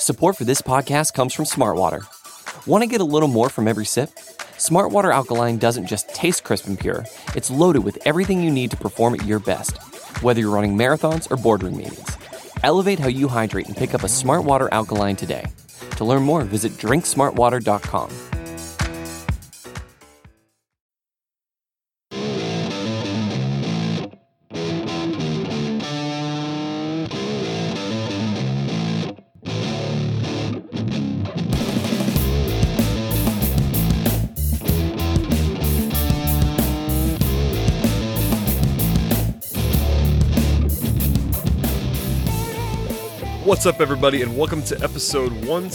Support for this podcast comes from Smartwater. Want to get a little more from every sip? Smartwater Alkaline doesn't just taste crisp and pure, it's loaded with everything you need to perform at your best, whether you're running marathons or boardroom meetings. Elevate how you hydrate and pick up a Smartwater Alkaline today. To learn more, visit drinksmartwater.com. What's up, everybody, and welcome to episode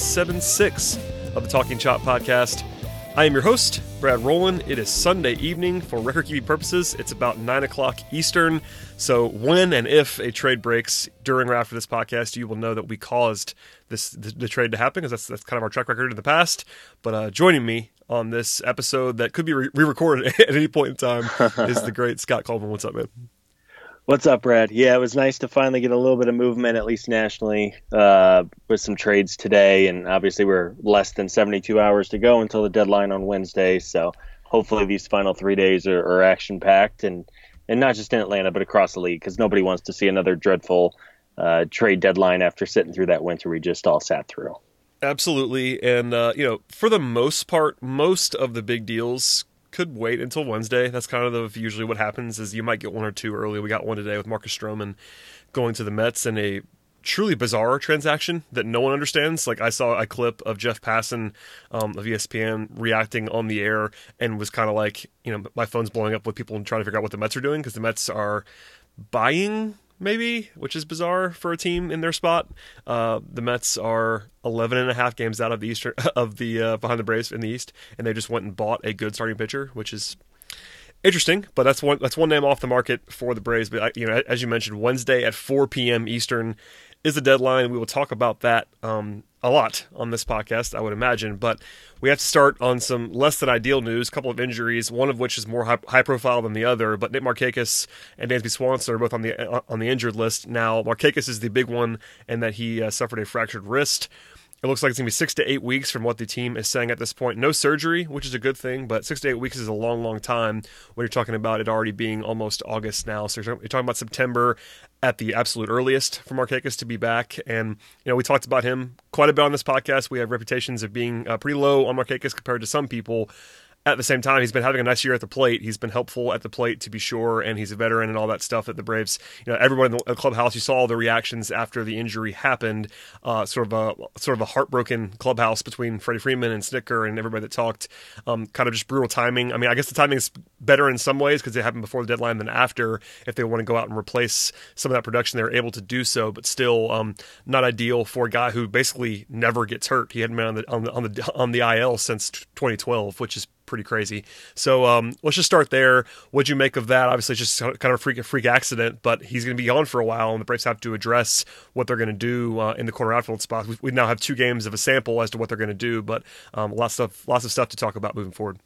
176 of the Talking Chop podcast. I am your host, Brad Rowland. It is Sunday evening. For record-keeping purposes, it's about 9 o'clock Eastern. So when and if a trade breaks during or after this podcast, you will know that we caused the trade to happen, because that's kind of our track record in the past. But joining me on this episode that could be re-recorded at any point in time is the great Scott Coleman. What's up, man? What's up, Brad? Yeah, it was nice to finally get a little bit of movement, at least nationally, with some trades today. And obviously we're less than 72 hours to go until the deadline on Wednesday. So hopefully these final 3 days are action-packed, and not just in Atlanta, but across the league, because nobody wants to see another dreadful trade deadline after sitting through that winter we just all sat through. Absolutely. And, for the most part, most of the big deals could wait until Wednesday. That's kind of usually what happens, is you might get one or two early. We got one today with Marcus Stroman going to the Mets in a truly bizarre transaction that no one understands. Like, I saw a clip of Jeff Passan of ESPN reacting on the air and was kind of like, my phone's blowing up with people trying to figure out what the Mets are doing, because the Mets are buying, maybe, which is bizarre for a team in their spot. The Mets are 11.5 games out of the Eastern behind the Braves in the East, and they just went and bought a good starting pitcher, which is interesting. But that's one name off the market for the Braves. But as you mentioned, Wednesday at 4 p.m. Eastern is the deadline. We will talk about that a lot on this podcast, I would imagine. But we have to start on some less than ideal news. A couple of injuries, one of which is more high profile than the other. But Nick Markakis and Dansby Swanson are both on the injured list now. Markakis is the big one, in that he suffered a fractured wrist. It looks like it's going to be 6 to 8 weeks from what the team is saying at this point. No surgery, which is a good thing, but 6 to 8 weeks is a long, long time when you're talking about it already being almost August now. So you're talking about September at the absolute earliest for Markakis to be back. And, we talked about him quite a bit on this podcast. We have reputations of being pretty low on Markakis compared to some people. At the same time, he's been having a nice year at the plate. He's been helpful at the plate, to be sure, and he's a veteran and all that stuff that the Braves, everyone in the clubhouse, you saw all the reactions after the injury happened. Sort of a heartbroken clubhouse between Freddie Freeman and Snitker and everybody that talked. Kind of just brutal timing. I mean, I guess the timing is better in some ways because it happened before the deadline than after. If they want to go out and replace some of that production, they're able to do so, but still not ideal for a guy who basically never gets hurt. He hadn't been on the IL since 2012, which is pretty crazy. So let's just start there. What'd you make of that? Obviously, it's just kind of a freak accident, but he's going to be gone for a while, and the Braves have to address what they're going to do in the corner outfield spot. We now have 2 games of a sample as to what they're going to do, but lots of stuff to talk about moving forward.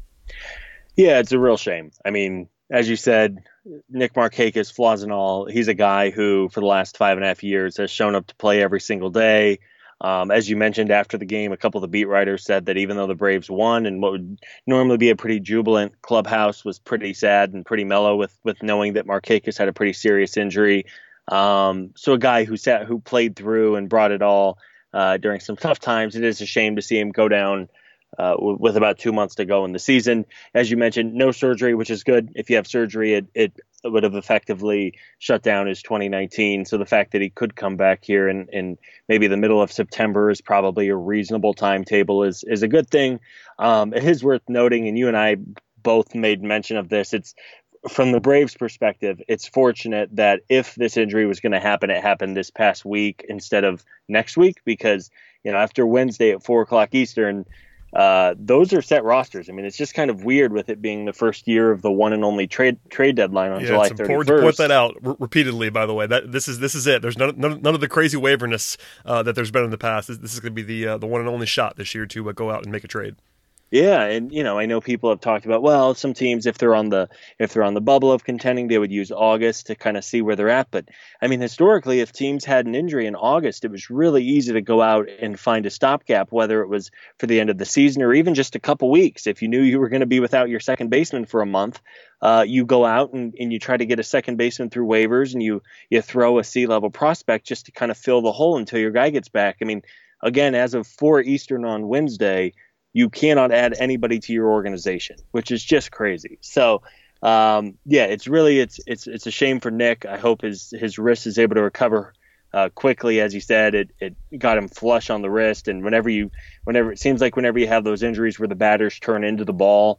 Yeah, it's a real shame. I mean, as you said, Nick Markakis, flaws and all, he's a guy who, for the last 5.5 years, has shown up to play every single day. As you mentioned after the game, a couple of the beat writers said that even though the Braves won, and what would normally be a pretty jubilant clubhouse was pretty sad and pretty mellow with knowing that Markakis had a pretty serious injury. So a guy who played through and brought it all during some tough times. It is a shame to see him go down with about 2 months to go in the season. As you mentioned, no surgery, which is good. If you have surgery, it would have effectively shut down his 2019. So the fact that he could come back here in maybe the middle of September is probably a reasonable timetable is a good thing. It is worth noting, and you and I both made mention of this, it's from the Braves' perspective, it's fortunate that if this injury was going to happen, it happened this past week instead of next week, because after Wednesday at 4 o'clock Eastern, those are set rosters. I mean, it's just kind of weird with it being the first year of the one and only trade deadline on July 31st. It's important to point that out repeatedly, by the way. That this is it. There's none of the crazy waiverness that there's been in the past. This is going to be the one and only shot this year to go out and make a trade. Yeah, and I know people have talked about, well, some teams, if they're on the bubble of contending, they would use August to kind of see where they're at. But I mean, historically, if teams had an injury in August, it was really easy to go out and find a stopgap, whether it was for the end of the season or even just a couple weeks. If you knew you were going to be without your second baseman for a month, you go out and you try to get a second baseman through waivers, and you throw a C-level prospect just to kind of fill the hole until your guy gets back. I mean, again, as of 4 Eastern on Wednesday, you cannot add anybody to your organization, which is just crazy. So, yeah, it's a shame for Nick. I hope his wrist is able to recover quickly. As you said, it got him flush on the wrist, and whenever it seems like whenever you have those injuries where the batters turn into the ball,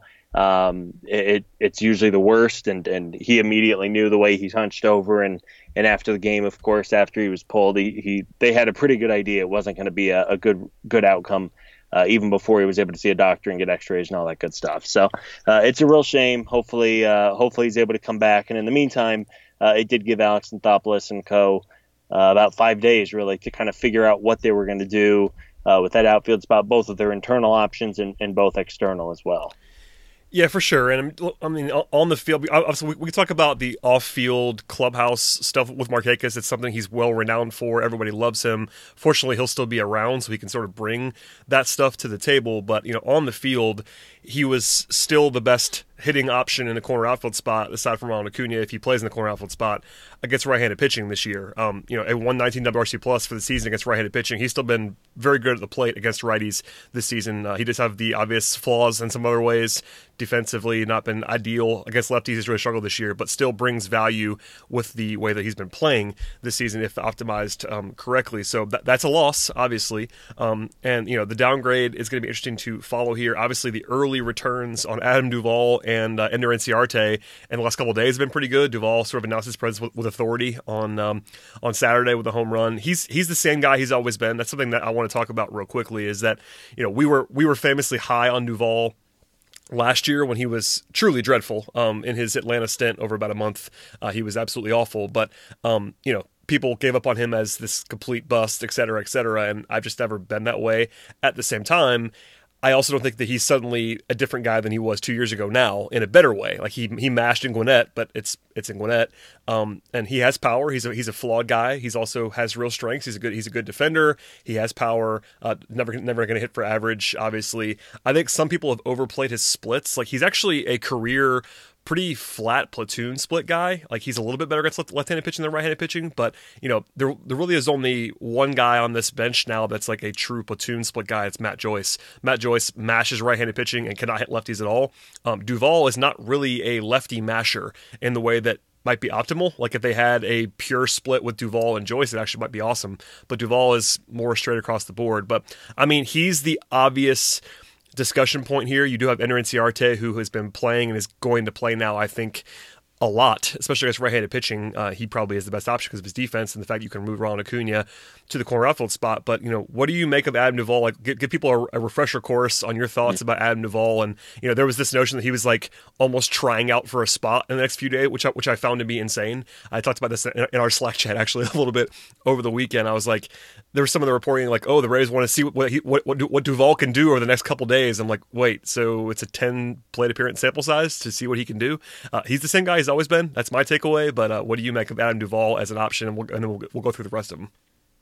it's usually the worst. And he immediately knew the way he hunched over, and after the game, of course, after he was pulled, they had a pretty good idea it wasn't going to be a good outcome. Even before he was able to see a doctor and get x-rays and all that good stuff. So it's a real shame. Hopefully he's able to come back. And in the meantime, it did give Alex Anthopoulos and co. About 5 days, really, to kind of figure out what they were going to do with that outfield spot, both of their internal options and both external as well. Yeah, for sure. And I mean, on the field, obviously, we talk about the off-field clubhouse stuff with Markakis. It's something he's well renowned for. Everybody loves him. Fortunately, he'll still be around, so he can sort of bring that stuff to the table. But on the field, he was still the best hitting option in the corner outfield spot, aside from Ronald Acuna, if he plays in the corner outfield spot, against right-handed pitching this year. A 119 WRC plus for the season against right-handed pitching. He's still been very good at the plate against righties this season. He does have the obvious flaws in some other ways. Defensively, not been ideal against lefties. He's really struggled this year, but still brings value with the way that he's been playing this season if optimized correctly. So that's a loss, obviously. And the downgrade is going to be interesting to follow here. Obviously, the early returns on Adam Duvall and Ender Inciarte in the last couple of days have been pretty good. Duvall sort of announced his presence with authority on Saturday with a home run. He's the same guy he's always been. That's something that I want to talk about real quickly. Is that we were famously high on Duvall last year when he was truly dreadful in his Atlanta stint over about a month. He was absolutely awful, but people gave up on him as this complete bust, et cetera, and I've just never been that way. At the same time, I also don't think that he's suddenly a different guy than he was 2 years ago now, in a better way. Like he mashed in Gwinnett, but it's in Gwinnett, and he has power. He's a flawed guy. He's also has real strengths. He's a good defender. He has power. Never going to hit for average. Obviously, I think some people have overplayed his splits. Like he's actually a career pretty flat platoon split guy. Like he's a little bit better against left-handed pitching than right-handed pitching, but there really is only one guy on this bench now that's like a true platoon split guy. It's Matt Joyce. Matt Joyce mashes right-handed pitching and cannot hit lefties at all. Duvall is not really a lefty masher in the way that might be optimal. Like if they had a pure split with Duvall and Joyce, it actually might be awesome. But Duvall is more straight across the board. But I mean, he's the obvious discussion point here. You do have Ender Inciarte, who has been playing and is going to play now, I think, a lot, especially against right-handed pitching. He probably is the best option because of his defense and the fact you can move Ronald Acuna to the corner outfield spot. But, what do you make of Adam Duvall? Like, give people a refresher course on your thoughts about Adam Duvall. And, there was this notion that he was like almost trying out for a spot in the next few days, which I found to be insane. I talked about this in our Slack chat actually a little bit over the weekend. I was like, there was some of the reporting like, oh, the Rays want to see what Duvall can do over the next couple days. I'm like, wait, so it's a 10 plate appearance sample size to see what he can do? He's the same guy he's always been. That's my takeaway. But what do you make of Adam Duvall as an option? And then we'll go through the rest of them.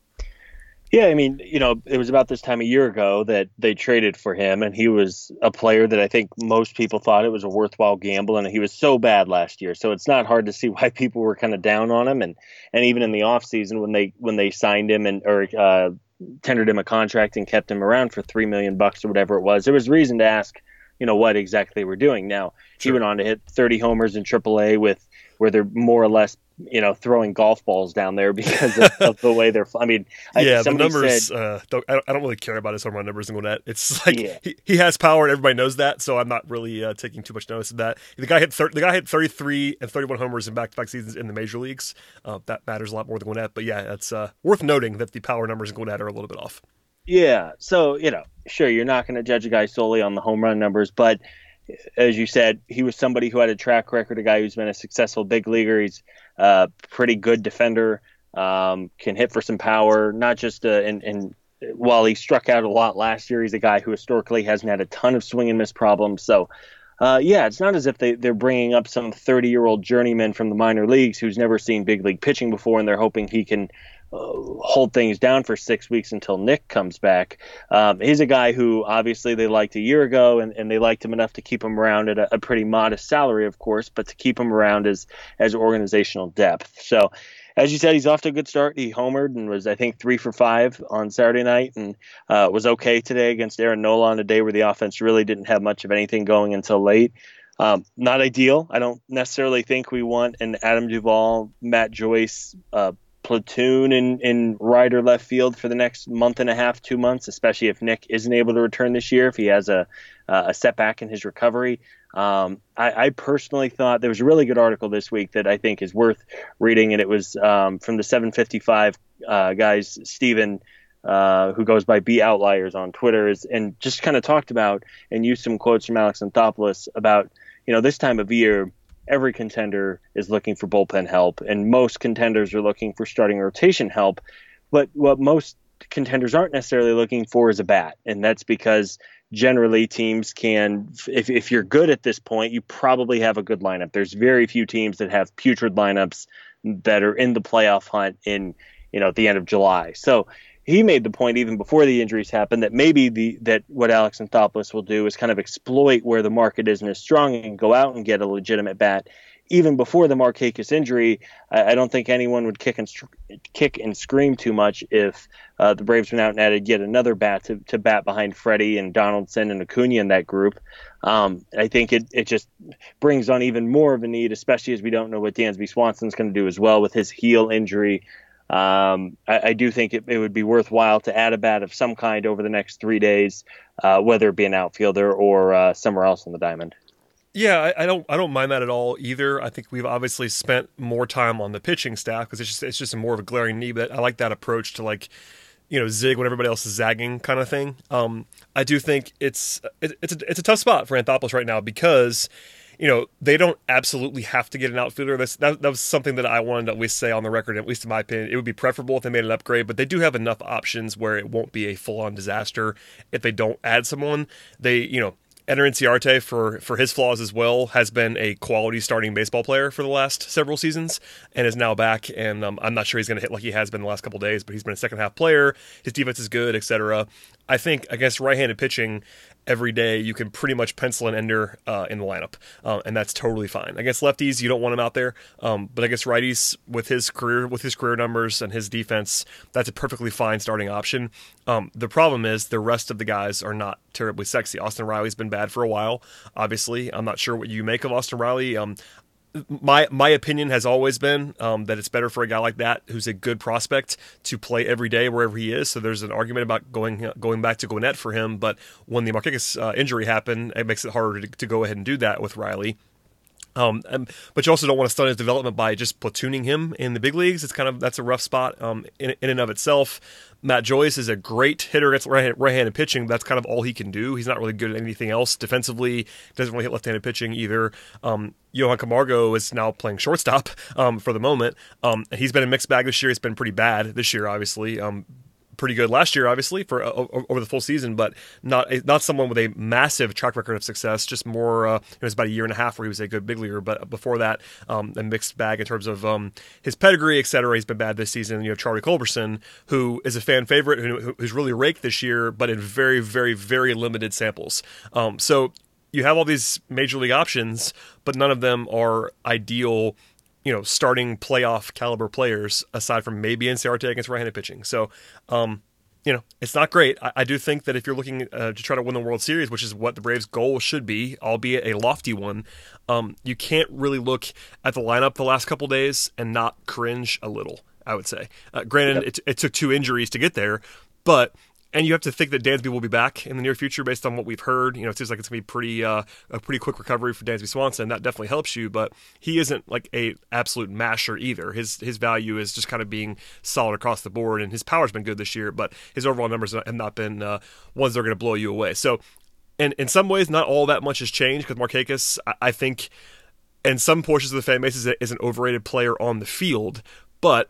Yeah, I mean, it was about this time a year ago that they traded for him, and he was a player that I think most people thought it was a worthwhile gamble, and he was so bad last year. So it's not hard to see why people were kind of down on him, and even in the offseason when they signed him or tendered him a contract and kept him around for $3 million or whatever it was, there was reason to ask, what exactly they were doing. Now, He went on to hit 30 homers in AAA where they're more or less throwing golf balls down there because of the way they're. I mean, the numbers. I don't really care about his home run numbers in Gwinnett. It's like he has power, and everybody knows that. So I'm not really taking too much notice of that. The guy hit 33 and 31 homers in back-to-back seasons in the major leagues. That matters a lot more than Gwinnett. But yeah, it's worth noting that the power numbers in Gwinnett are a little bit off. Yeah. So sure, you're not going to judge a guy solely on the home run numbers, but as you said, he was somebody who had a track record, a guy who's been a successful big leaguer. He's a pretty good defender, can hit for some power, not just and while he struck out a lot last year, he's a guy who historically hasn't had a ton of swing and miss problems. So, yeah, it's not as if they're bringing up some 30-year-old journeyman from the minor leagues who's never seen big league pitching before, and they're hoping he can hold things down for 6 weeks until Nick comes back. He's a guy who obviously they liked a year ago, and they liked him enough to keep him around at a pretty modest salary, of course, but to keep him around as organizational depth. So, as you said, he's off to a good start. He homered and was, I think, 3 for 5 on Saturday night, and was okay today against Aaron Nola on a day where the offense really didn't have much of anything going until late. Not ideal. I don't necessarily think we want an Adam Duvall, Matt Joyce platoon in right or left field for the next month and a half, 2 months, especially if Nick isn't able to return this year, if he has a setback in his recovery. I personally thought there was a really good article this week that I think is worth reading, and it was from the 755 guys, Steven, who goes by B Outliers on Twitter, and just kind of talked about and used some quotes from Alex Anthopoulos about, this time of year, every contender is looking for bullpen help, and most contenders are looking for starting rotation help. But what most contenders aren't necessarily looking for is a bat, and that's because generally teams can, if you're good at this point, you probably have a good lineup. There's very few teams that have putrid lineups that are in the playoff hunt in, at the end of July. So he made the point even before the injuries happened that maybe that what Alex Anthopoulos will do is kind of exploit where the market isn't as strong and go out and get a legitimate bat. Even before the Markakis injury, I don't think anyone would kick and scream too much if the Braves went out and added yet another bat to bat behind Freddie and Donaldson and Acuna in that group. I think it just brings on even more of a need, especially as we don't know what Dansby Swanson's going to do as well with his heel injury. I do think it would be worthwhile to add a bat of some kind over the next 3 days, whether it be an outfielder or somewhere else on the diamond. Yeah, I don't mind that at all either. I think we've obviously spent more time on the pitching staff because it's just a more of a glaring need. But I like that approach to zig when everybody else is zagging kind of thing. I do think it's a tough spot for Anthopoulos right now because they don't absolutely have to get an outfielder. That was something that I wanted to at least say on the record, at least in my opinion. It would be preferable if they made an upgrade, but they do have enough options where it won't be a full-on disaster if they don't add someone. Enter Inciarte, for his flaws as well, has been a quality starting baseball player for the last several seasons and is now back. And I'm not sure he's going to hit like he has been the last couple of days, but he's been a second-half player. His defense is good, etc. I think against right-handed pitching, every day you can pretty much pencil an ender in the lineup, and that's totally fine. Against lefties, you don't want him out there, but against righties, with his career numbers and his defense, that's a perfectly fine starting option. The problem is the rest of the guys are not terribly sexy. Austin Riley's been bad for a while. Obviously, I'm not sure what you make of Austin Riley. My opinion has always been that it's better for a guy like that who's a good prospect to play every day wherever he is. So there's an argument about going back to Gwinnett for him, but when the Markakis injury happened, it makes it harder to go ahead and do that with Riley. But you also don't want to stunt his development by just platooning him in the big leagues. That's a rough spot in and of itself. Matt Joyce is a great hitter against right-handed pitching. That's kind of all he can do. He's not really good at anything else. Defensively, doesn't really hit left-handed pitching either. Johan Camargo is now playing shortstop for the moment. He's been a mixed bag this year. It's been pretty bad this year, obviously. Pretty good last year, obviously, for over the full season, but not someone with a massive track record of success. Just more, it was about a year and a half where he was a good big leaguer, but before that, a mixed bag in terms of his pedigree, etc. He's been bad this season. You have Charlie Culberson, who is a fan favorite, who's really raked this year, but in very, very, very limited samples. So you have all these major league options, but none of them are ideal, starting playoff caliber players aside from maybe Inciarte against right-handed pitching. So, it's not great. I do think that if you're looking to try to win the World Series, which is what the Braves' goal should be, albeit a lofty one, you can't really look at the lineup the last couple days and not cringe a little, I would say. Granted, it took 2 injuries to get there, but... And you have to think that Dansby will be back in the near future based on what we've heard. It seems like it's going to be a pretty quick recovery for Dansby Swanson. That definitely helps you, but he isn't like a absolute masher either. His value is just kind of being solid across the board, and his power's been good this year, but his overall numbers have not been ones that are going to blow you away. So, and in some ways, not all that much has changed because Markakis, I think, in some portions of the fan base is an overrated player on the field, but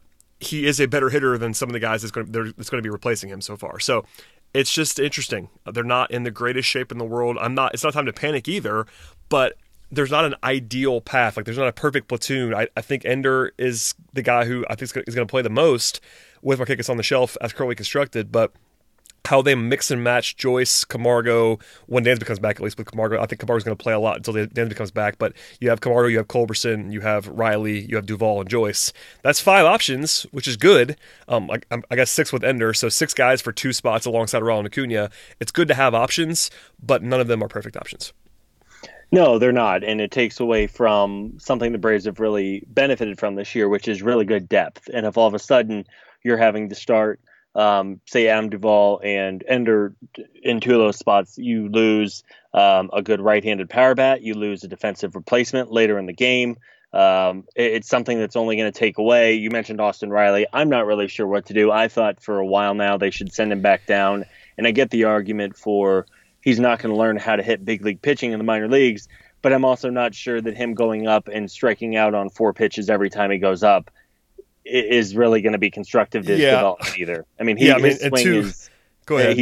he is a better hitter than some of the guys that's going to be replacing him so far. So it's just interesting. They're not in the greatest shape in the world. It's not time to panic either, but there's not an ideal path. Like, there's not a perfect platoon. I think Ender is the guy who I think is going to play the most with Markakis on the shelf as currently constructed, but how they mix and match Joyce, Camargo, when Dansby comes back, at least with Camargo. I think Camargo's going to play a lot until Dansby comes back, but you have Camargo, you have Culberson, you have Riley, you have Duvall, and Joyce. That's 5 options, which is good. I guess 6 with Ender, so 6 guys for 2 spots alongside Raul and Acuna. It's good to have options, but none of them are perfect options. No, they're not, and it takes away from something the Braves have really benefited from this year, which is really good depth. And if all of a sudden you're having to start say Adam Duvall and Ender in 2 of those spots, you lose a good right-handed power bat, you lose a defensive replacement later in the game. It's something that's only going to take away. You mentioned Austin Riley. I'm not really sure what to do. I thought for a while now they should send him back down, and I get the argument for he's not going to learn how to hit big league pitching in the minor leagues, but I'm also not sure that him going up and striking out on 4 pitches every time he goes up is really going to be constructive to his development either. I mean, his swing is. Go ahead.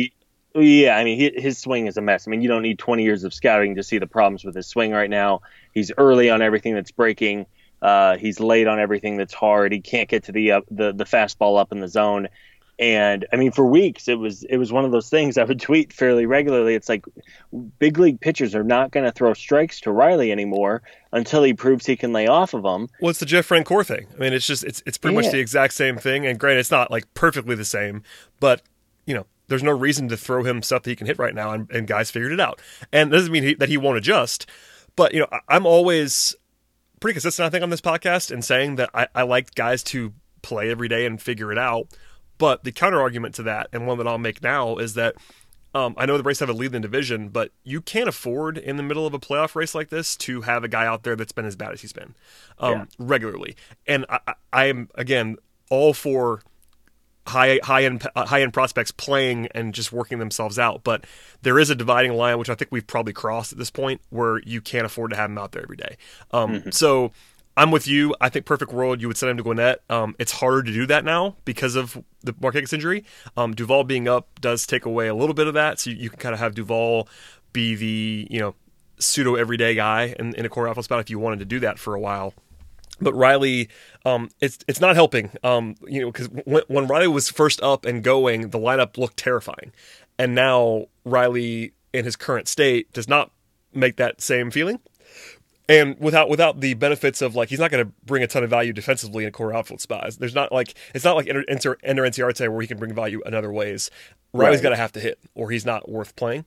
His swing is a mess. I mean, you don't need 20 years of scouting to see the problems with his swing right now. He's early on everything that's breaking. He's late on everything that's hard. He can't get to the fastball up in the zone. And I mean, for weeks, it was one of those things I would tweet fairly regularly. It's like big league pitchers are not going to throw strikes to Riley anymore until he proves he can lay off of them. Well, it's the Jeff Francoeur thing. I mean, it's pretty much the exact same thing. And granted, it's not like perfectly the same, but there's no reason to throw him stuff that he can hit right now. And guys figured it out. And that doesn't mean that he won't adjust. But I'm always pretty consistent, I think, on this podcast in saying that I like guys to play every day and figure it out. But the counter argument to that, and one that I'll make now, is that I know the Braves have a lead in the division, but you can't afford in the middle of a playoff race like this to have a guy out there that's been as bad as he's been regularly. And I am, again, all for high end prospects playing and just working themselves out. But there is a dividing line, which I think we've probably crossed at this point, where you can't afford to have him out there every day. So I'm with you. I think perfect world, you would send him to Gwinnett. It's harder to do that now because of the Markakis injury. Duvall being up does take away a little bit of that, so you can kind of have Duvall be the pseudo everyday guy in a core outfield spot if you wanted to do that for a while. But Riley, it's not helping. Because when Riley was first up and going, the lineup looked terrifying, and now Riley in his current state does not make that same feeling. And without the benefits of, like, he's not going to bring a ton of value defensively in a core outfield spot. It's not like Ender Inciarte where he can bring value in other ways. Riley's got to have to hit, or he's not worth playing.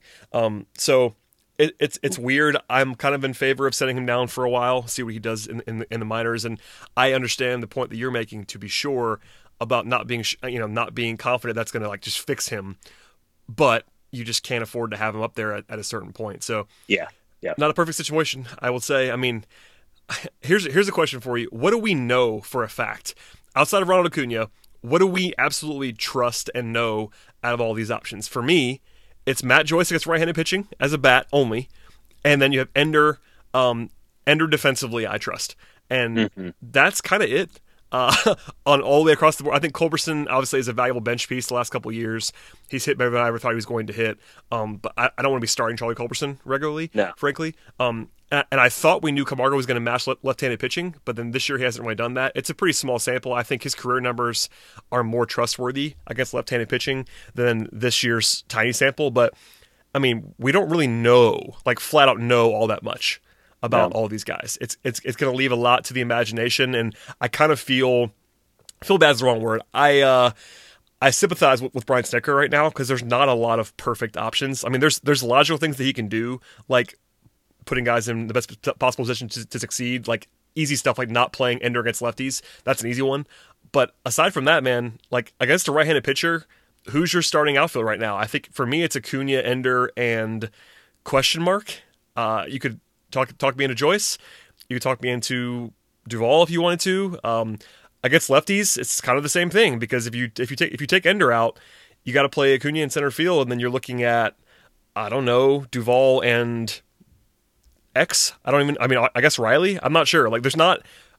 So it's weird. I'm kind of in favor of setting him down for a while, see what he does in the minors. And I understand the point that you're making, to be sure, about not being confident that's going to just fix him. But you just can't afford to have him up there at a certain point. So yeah. Not a perfect situation, I will say. I mean, here's a question for you. What do we know for a fact? Outside of Ronald Acuna, what do we absolutely trust and know out of all these options? For me, it's Matt Joyce against right-handed pitching as a bat only. And then you have Ender defensively, I trust. And that's kind of it. On all the way across the board. I think Culberson obviously is a valuable bench piece the last couple of years. He's hit better than I ever thought he was going to hit. But I don't want to be starting Charlie Culberson regularly, frankly. And I thought we knew Camargo was going to match left-handed pitching, but then this year he hasn't really done that. It's a pretty small sample. I think his career numbers are more trustworthy against left-handed pitching than this year's tiny sample. But, I mean, we don't really know, flat out know all that much about all these guys. It's going to leave a lot to the imagination, and I kind of feel bad is the wrong word. I sympathize with Brian Snitker right now because there's not a lot of perfect options. I mean, there's logical things that he can do, like putting guys in the best possible position to succeed, like easy stuff like not playing Ender against lefties. That's an easy one. But aside from that, man, against a right-handed pitcher, who's your starting outfield right now? I think for me, it's Acuna, Ender, and question mark. You could talk me into Joyce. You could talk me into Duvall if you wanted to. Against lefties, it's kind of the same thing because if you take Ender out, you got to play Acuna in center field, and then you're looking at, I don't know, Duvall and X. I guess Riley. I'm not sure. There's not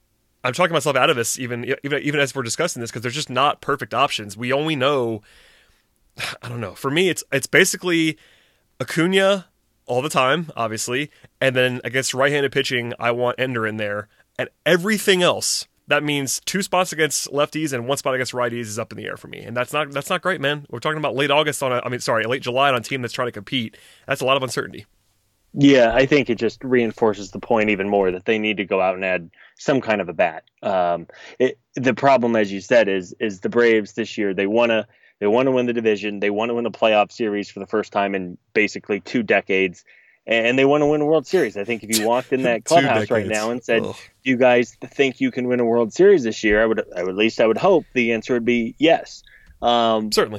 I'm talking myself out of this even as we're discussing this because there's just not perfect options. We only know, I don't know. For me, it's basically Acuna all the time, obviously, and then against right-handed pitching, I want Ender in there, and everything else. That means 2 spots against lefties and 1 spot against righties is up in the air for me, and that's not great, man. We're talking about late July on a team that's trying to compete. That's a lot of uncertainty. Yeah, I think it just reinforces the point even more that they need to go out and add some kind of a bat. The problem, as you said, is the Braves this year. They want to win the division. They want to win a playoff series for the first time in basically 2 decades, and they want to win a World Series. I think if you walked in that clubhouse right now and said, "Do you guys think you can win a World Series this year?" I would hope the answer would be yes. Certainly.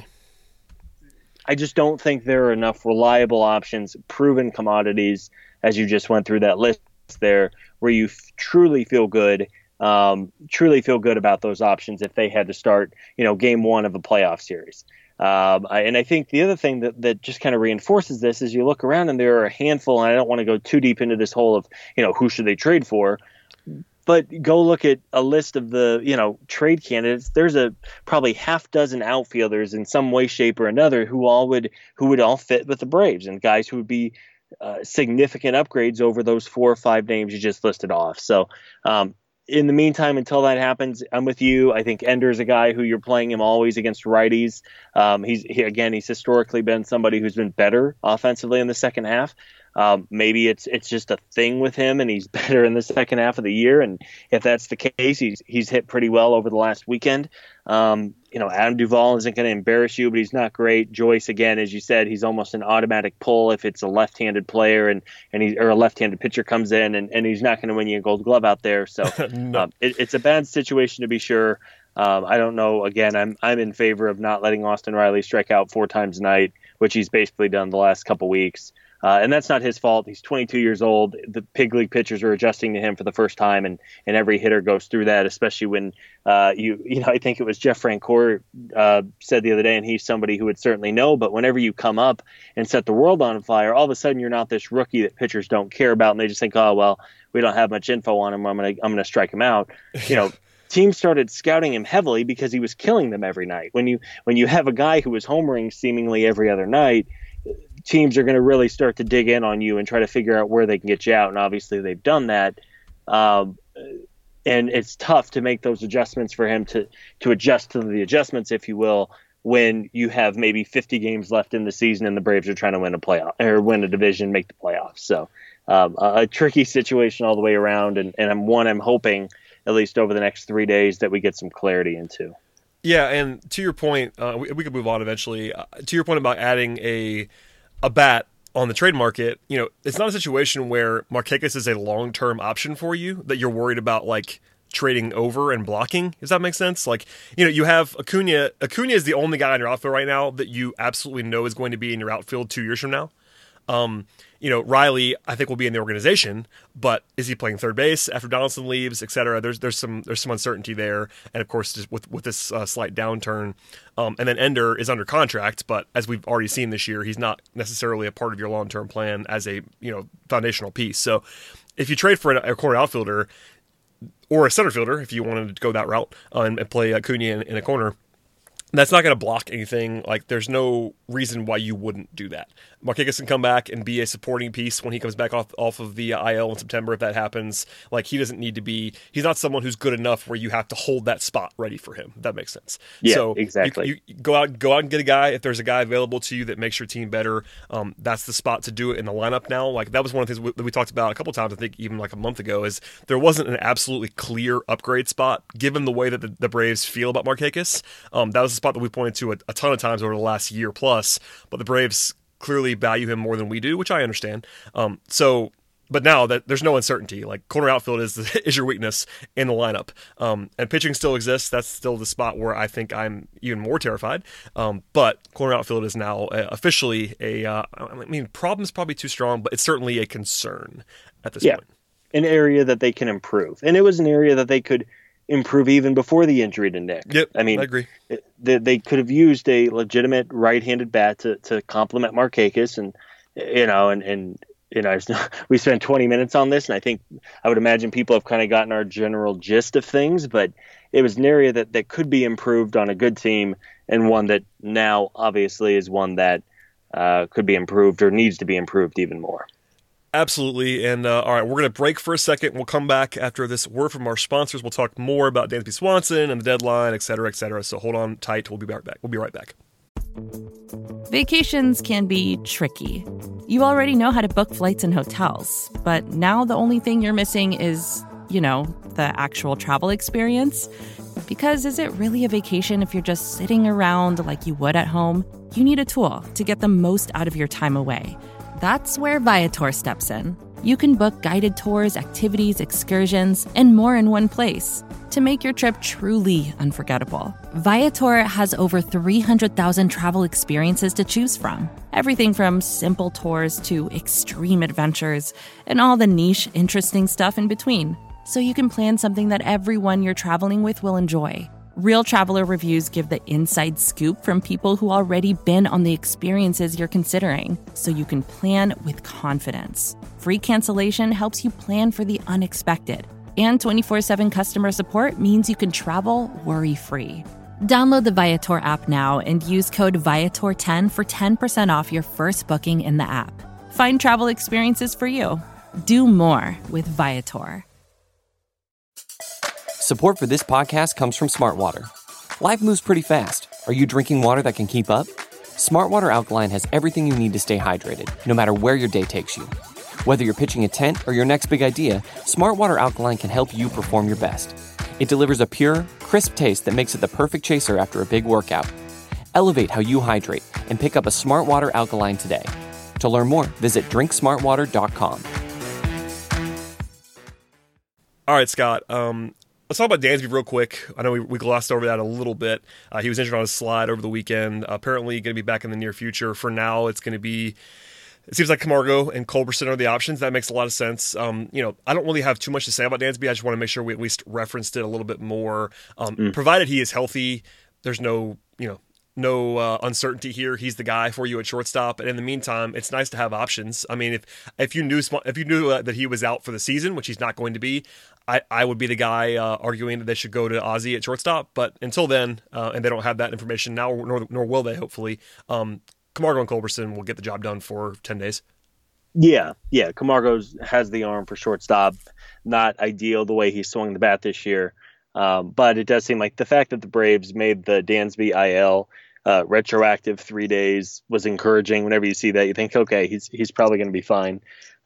I just don't think there are enough reliable options, proven commodities, as you just went through that list there, where you truly feel good about those options if they had to start, game 1 of a playoff series. And I think the other thing that just kind of reinforces this is you look around and there are a handful, and I don't want to go too deep into this whole of, who should they trade for, but go look at a list of the, trade candidates. There's probably half dozen outfielders in some way, shape, or another who would all fit with the Braves, and guys who would be significant upgrades over those 4 or 5 names you just listed off. So in the meantime, until that happens, I'm with you. I think Ender's a guy who you're playing him always against righties. He's historically been somebody who's been better offensively in the second half. Maybe it's just a thing with him, and he's better in the second half of the year. And if that's the case, he's hit pretty well over the last weekend. Adam Duvall isn't going to embarrass you, but he's not great. Joyce, again, as you said, he's almost an automatic pull if it's a left-handed player and a left-handed pitcher comes in, and he's not going to win you a Gold Glove out there. So No. It's a bad situation to be sure. I don't know. Again, I'm in favor of not letting Austin Riley strike out 4 times a night, which he's basically done the last couple weeks. And that's not his fault. He's 22 years old. The big league pitchers are adjusting to him for the first time, and every hitter goes through that, especially when I think it was Jeff Francoeur said the other day, and he's somebody who would certainly know, but whenever you come up and set the world on fire, all of a sudden you're not this rookie that pitchers don't care about, and they just think, oh, well, we don't have much info on him. I'm gonna strike him out. Teams started scouting him heavily because he was killing them every night. When you have a guy who was homering seemingly every other night, teams are going to really start to dig in on you and try to figure out where they can get you out. And obviously they've done that. And it's tough to make those adjustments for him to adjust to the adjustments, if you will, when you have maybe 50 games left in the season and the Braves are trying to win a playoff or win a division, make the playoffs. So a tricky situation all the way around. And I'm hoping at least over the next 3 days that we get some clarity into. Yeah, and to your point, we could move on eventually. To your point about adding a bat on the trade market, it's not a situation where Markakis is a long-term option for you that you're worried about, like, trading over and blocking. Does that make sense? Like, you have Acuna. Acuna is the only guy in your outfield right now that you absolutely know is going to be in your outfield 2 years from now. Riley, I think, will be in the organization, but is he playing third base after Donaldson leaves, et cetera? There's some uncertainty there, and of course, just with this slight downturn, and then Ender is under contract, but as we've already seen this year, he's not necessarily a part of your long-term plan as a foundational piece. So, if you trade for a corner outfielder or a center fielder, if you wanted to go that route and play Acuna in a corner, that's not going to block anything. Like, there's no reason why you wouldn't do that. Markakis can come back and be a supporting piece when he comes back off of the IL in September if that happens. Like, he doesn't need to be – he's not someone who's good enough where you have to hold that spot ready for him, if that makes sense. Yeah, so exactly. You go out and get a guy. If there's a guy available to you that makes your team better, that's the spot to do it in the lineup now. Like, that was one of the things that we talked about a couple times, I think even like a month ago, is there wasn't an absolutely clear upgrade spot given the way that the Braves feel about Markakis. That was a spot that we pointed to a ton of times over the last year plus, but the Braves clearly value him more than we do, which I understand. But now that there's no uncertainty, like, corner outfield is your weakness in the lineup, and pitching still exists. That's still the spot where I think I'm even more terrified. But corner outfield is now officially problem's probably too strong, but it's certainly a concern at this point. An area that they can improve, and it was an area that they could improve even before the injury to Nick. Yep, I mean, I agree. They could have used a legitimate right-handed bat to complement Markakis, and we spent 20 minutes on this, and I would imagine people have kind of gotten our general gist of things, but it was an area that could be improved on a good team, and one that now obviously is one that could be improved or needs to be improved even more. Absolutely. And all right, we're going to break for a second. We'll come back after this word from our sponsors. We'll talk more about Dansby Swanson and the deadline, et cetera, et cetera. So hold on tight. We'll be right back. Vacations can be tricky. You already know how to book flights and hotels, but now the only thing you're missing is, the actual travel experience. Because is it really a vacation if you're just sitting around like you would at home? You need a tool to get the most out of your time away. That's where Viator steps in. You can book guided tours, activities, excursions, and more in one place to make your trip truly unforgettable. Viator has over 300,000 travel experiences to choose from. Everything from simple tours to extreme adventures and all the niche, interesting stuff in between. So you can plan something that everyone you're traveling with will enjoy. Real traveler reviews give the inside scoop from people who already been on the experiences you're considering, so you can plan with confidence. Free cancellation helps you plan for the unexpected. And 24/7 customer support means you can travel worry-free. Download the Viator app now and use code Viator10 for 10% off your first booking in the app. Find travel experiences for you. Do more with Viator. Support for this podcast comes from Smart Water. Life moves pretty fast. Are you drinking water that can keep up? Smart Water Alkaline has everything you need to stay hydrated, no matter where your day takes you. Whether you're pitching a tent or your next big idea, Smart Water Alkaline can help you perform your best. It delivers a pure, crisp taste that makes it the perfect chaser after a big workout. Elevate how you hydrate and pick up a Smart Water Alkaline today. To learn more, visit drinksmartwater.com. All right, Scott. Let's talk about Dansby real quick. I know we glossed over that a little bit. He was injured on a slide over the weekend. Apparently going to be back in the near future. For now, it seems like Camargo and Culberson are the options. That makes a lot of sense. I don't really have too much to say about Dansby. I just want to make sure we at least referenced it a little bit more. Provided he is healthy, there's no uncertainty here. He's the guy for you at shortstop. And in the meantime, it's nice to have options. I mean, if you knew that he was out for the season, which he's not going to be, I would be the guy arguing that they should go to Ozzie at shortstop. But until then, and they don't have that information now, nor will they, hopefully, Camargo and Culberson will get the job done for 10 days. Yeah. Camargo has the arm for shortstop. Not ideal the way he swung the bat this year. But it does seem like the fact that the Braves made the Dansby IL retroactive 3 days was encouraging. Whenever you see that, you think, okay, he's probably going to be fine.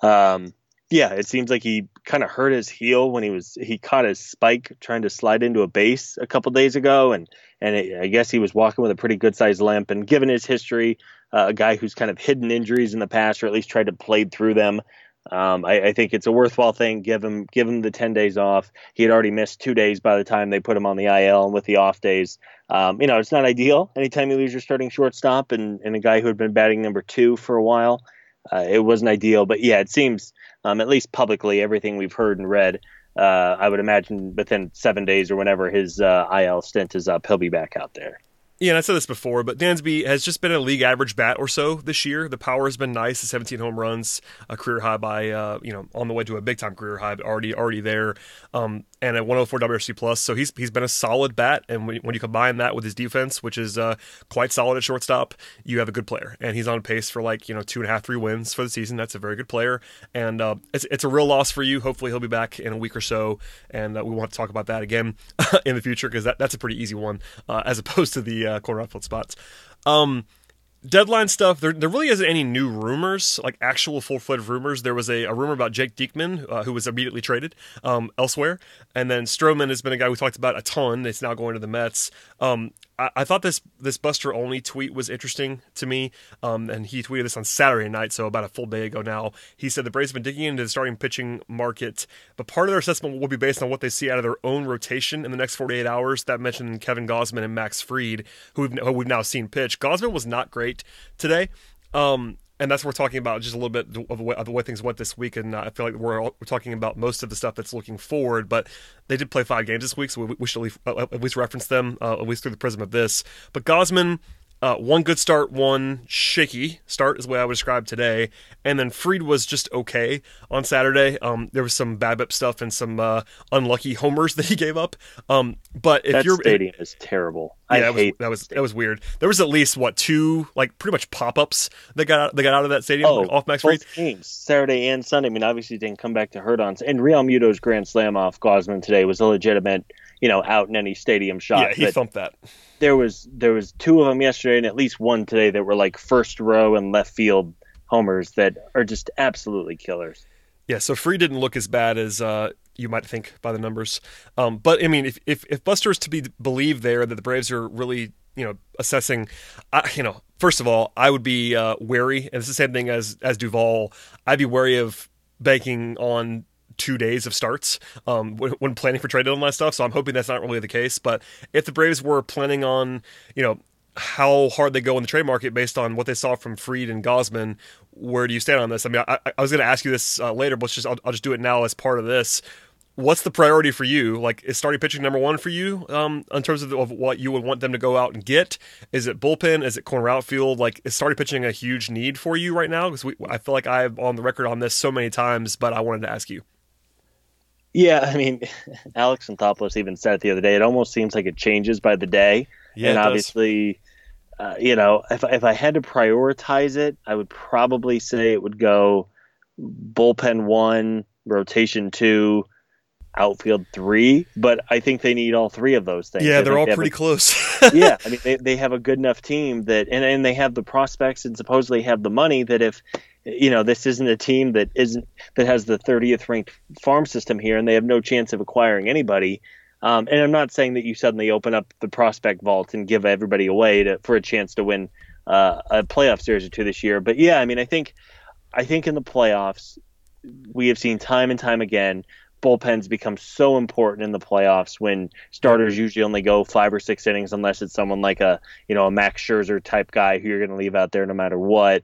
It seems like he kind of hurt his heel when he caught his spike trying to slide into a base a couple days ago, and I guess he was walking with a pretty good sized limp. And given his history, a guy who's kind of hidden injuries in the past, or at least tried to play through them, I think it's a worthwhile thing. Give him the 10 days off. He had already missed 2 days by the time they put him on the IL, and with the off days, it's not ideal. Anytime you lose your starting shortstop and a guy who had been batting number 2 for a while, it wasn't ideal. But yeah, it seems, at least publicly, everything we've heard and read, I would imagine within 7 days or whenever his IL stint is up, he'll be back out there. Yeah, and I said this before, but Dansby has just been a league average bat or so this year. The power has been nice. The 17 home runs, a career high by, on the way to a big time career high, but already there. And a 104 WRC plus. So he's been a solid bat. And when you combine that with his defense, which is quite solid at shortstop, you have a good player. And he's on pace for 2.5, 3 wins for the season. That's a very good player. And it's a real loss for you. Hopefully he'll be back in a week or so. And we want to talk about that again in the future, because that's a pretty easy one as opposed to the corner outfield spots. Deadline stuff, there really isn't any new rumors, like actual full-fledged rumors. There was a rumor about Jake Diekman, who was immediately traded elsewhere. And then Stroman has been a guy we talked about a ton. It's now going to the Mets. I thought this Buster Olney tweet was interesting to me, and he tweeted this on Saturday night, so about a full day ago now. He said the Braves have been digging into the starting pitching market, but part of their assessment will be based on what they see out of their own rotation in the next 48 hours. That mentioned Kevin Gausman and Max Fried, who we've now seen pitch. Gausman was not great today. And that's what we're talking about, just a little bit of the way things went this week. And I feel like we're talking about most of the stuff that's looking forward. But they did play 5 games this week, so we should at least reference them, at least through the prism of this. But Gausman, one good start, one shaky start is the way I would describe today. And then Fried was just okay on Saturday. There was some BABIP stuff and some unlucky homers that he gave up. But if that stadium is terrible. Yeah, that was weird. There was at least two pretty much pop-ups that got out of that stadium off Max Fried. Both games, Saturday and Sunday. I mean, obviously didn't come back to hurt on. And Real Muto's grand slam off Gausman today was a legitimate, out in any stadium shot. Yeah, he thumped that. There was two of them yesterday and at least one today that were like first row and left field homers that are just absolutely killers. Yeah, so Fried didn't look as bad as you might think by the numbers. But I mean, if Buster is to be believed there that the Braves are really assessing, first of all, I would be wary, and it's the same thing as Duvall. I'd be wary of banking on 2 days of starts when planning for trade deadline stuff. So I'm hoping that's not really the case. But if the Braves were planning on, how hard they go in the trade market based on what they saw from Fried and Gausman, where do you stand on this? I mean, I was going to ask you this later, but I'll just do it now as part of this. What's the priority for you? Like, is starting pitching number one for you in terms of what you would want them to go out and get? Is it bullpen? Is it corner outfield? Like, is starting pitching a huge need for you right now? Because I feel like I'm on the record on this so many times, but I wanted to ask you. Yeah, I mean, Alex Anthopoulos even said it the other day. It almost seems like it changes by the day. Yeah, and obviously, if I had to prioritize it, I would probably say it would go bullpen 1, rotation 2, outfield 3. But I think they need all 3 of those things. Yeah, they're all pretty close. Yeah, I mean, they have a good enough team that, and they have the prospects and supposedly have the money that if this isn't a team that has the 30th ranked farm system here, and they have no chance of acquiring anybody. And I'm not saying that you suddenly open up the prospect vault and give everybody away for a chance to win a playoff series or 2 this year. But yeah, I mean, I think in the playoffs, we have seen time and time again, bullpens become so important in the playoffs when starters usually only go 5 or 6 innings, unless it's someone like a Max Scherzer type guy who you're going to leave out there no matter what.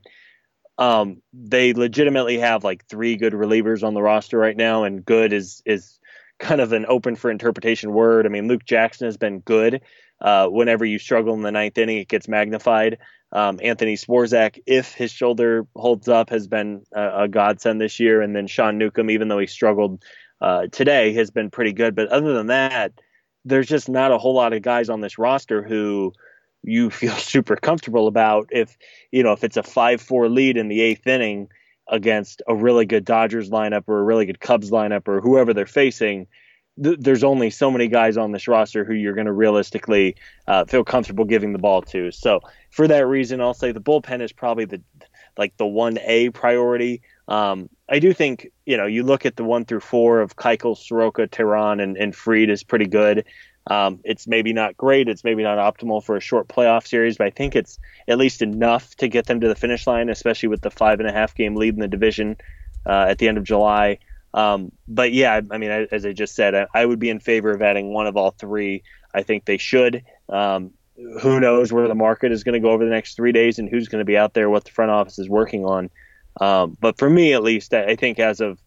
They legitimately have 3 good relievers on the roster right now, and good is kind of an open for interpretation word. I mean, Luke Jackson has been good. Whenever you struggle in the 9th inning, it gets magnified. Anthony Swarzak, if his shoulder holds up, has been a godsend this year. And then Sean Newcomb, even though he struggled today, has been pretty good. But other than that, there's just not a whole lot of guys on this roster who you feel super comfortable about. If it's a 5-4 lead in the 8th inning against a really good Dodgers lineup or a really good Cubs lineup or whoever they're facing, there's only so many guys on this roster who you're going to realistically feel comfortable giving the ball to. So for that reason, I'll say the bullpen is probably the 1A priority. I do think, you look at the 1 through 4 of Keuchel, Soroka, Tehran, and Fried is pretty good. It's maybe not great. It's maybe not optimal for a short playoff series, but I think it's at least enough to get them to the finish line, especially with the 5.5 game lead in the division at the end of July. But yeah, I mean, as I just said, I would be in favor of adding one of all 3. I think they should. Who knows where the market is going to go over the next 3 days and who's going to be out there, what the front office is working on. But for me, at least, I think as of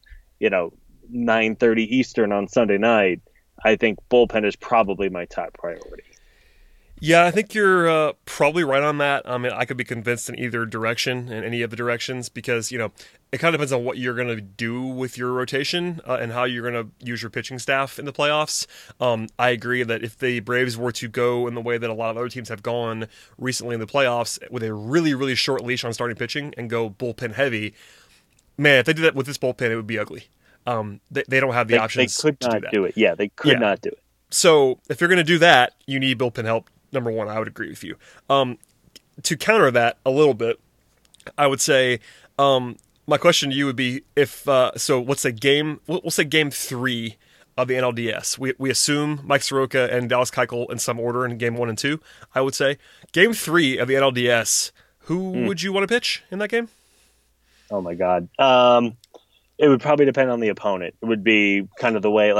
9:30 Eastern on Sunday night, I think bullpen is probably my top priority. Yeah, I think you're probably right on that. I mean, I could be convinced in either direction, in any of the directions, because, it kind of depends on what you're going to do with your rotation and how you're going to use your pitching staff in the playoffs. I agree that if the Braves were to go in the way that a lot of other teams have gone recently in the playoffs with a really, really short leash on starting pitching and go bullpen heavy, man, if they did that with this bullpen, it would be ugly. They don't have the options. They could not do it. Yeah, they could not do it. So if you're going to do that, you need bullpen help. Number one, I would agree with you. To counter that a little bit, I would say my question to you would be if so. Let's say we'll say game 3 of the NLDS. We assume Mike Soroka and Dallas Keuchel in some order in game 1 and 2. I would say game 3 of the NLDS. Who would you want to pitch in that game? Oh my God. It would probably depend on the opponent. It would be kind of the way,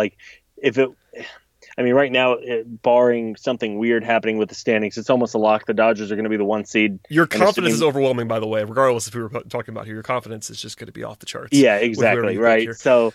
right now, barring something weird happening with the standings, it's almost a lock. The Dodgers are going to be the 1 seed. Your confidence is overwhelming, by the way, regardless if we were talking about here. Your confidence is just going to be off the charts. Yeah, exactly. Right. So,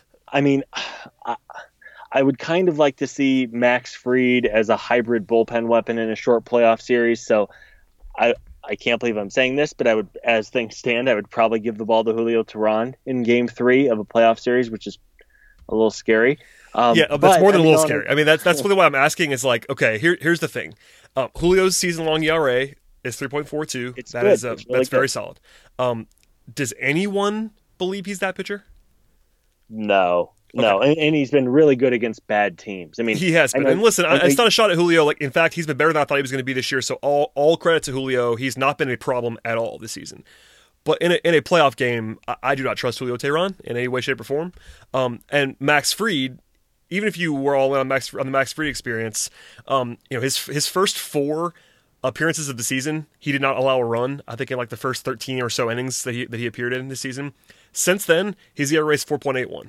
I would kind of like to see Max Fried as a hybrid bullpen weapon in a short playoff series. So I can't believe I'm saying this, but I would, as things stand, I would probably give the ball to Julio Teheran in Game 3 of a playoff series, which is a little scary. That's more than a little scary. I mean, that's really what I'm asking is like, okay, here's the thing. Julio's season-long ERA is 3.42. That's very solid. Does anyone believe he's that pitcher? No. Okay. No, and he's been really good against bad teams. I mean, he has been. And listen, it's not a shot at Julio. Like, in fact, he's been better than I thought he was going to be this year. So all credit to Julio. He's not been a problem at all this season. But in a playoff game, I do not trust Julio Teheran in any way, shape, or form. And Max Fried, even if you were all in on the Max Fried experience, his first 4 appearances of the season, he did not allow a run. I think in like the first 13 or so innings that he appeared in this season. Since then, his ERA is 4.81.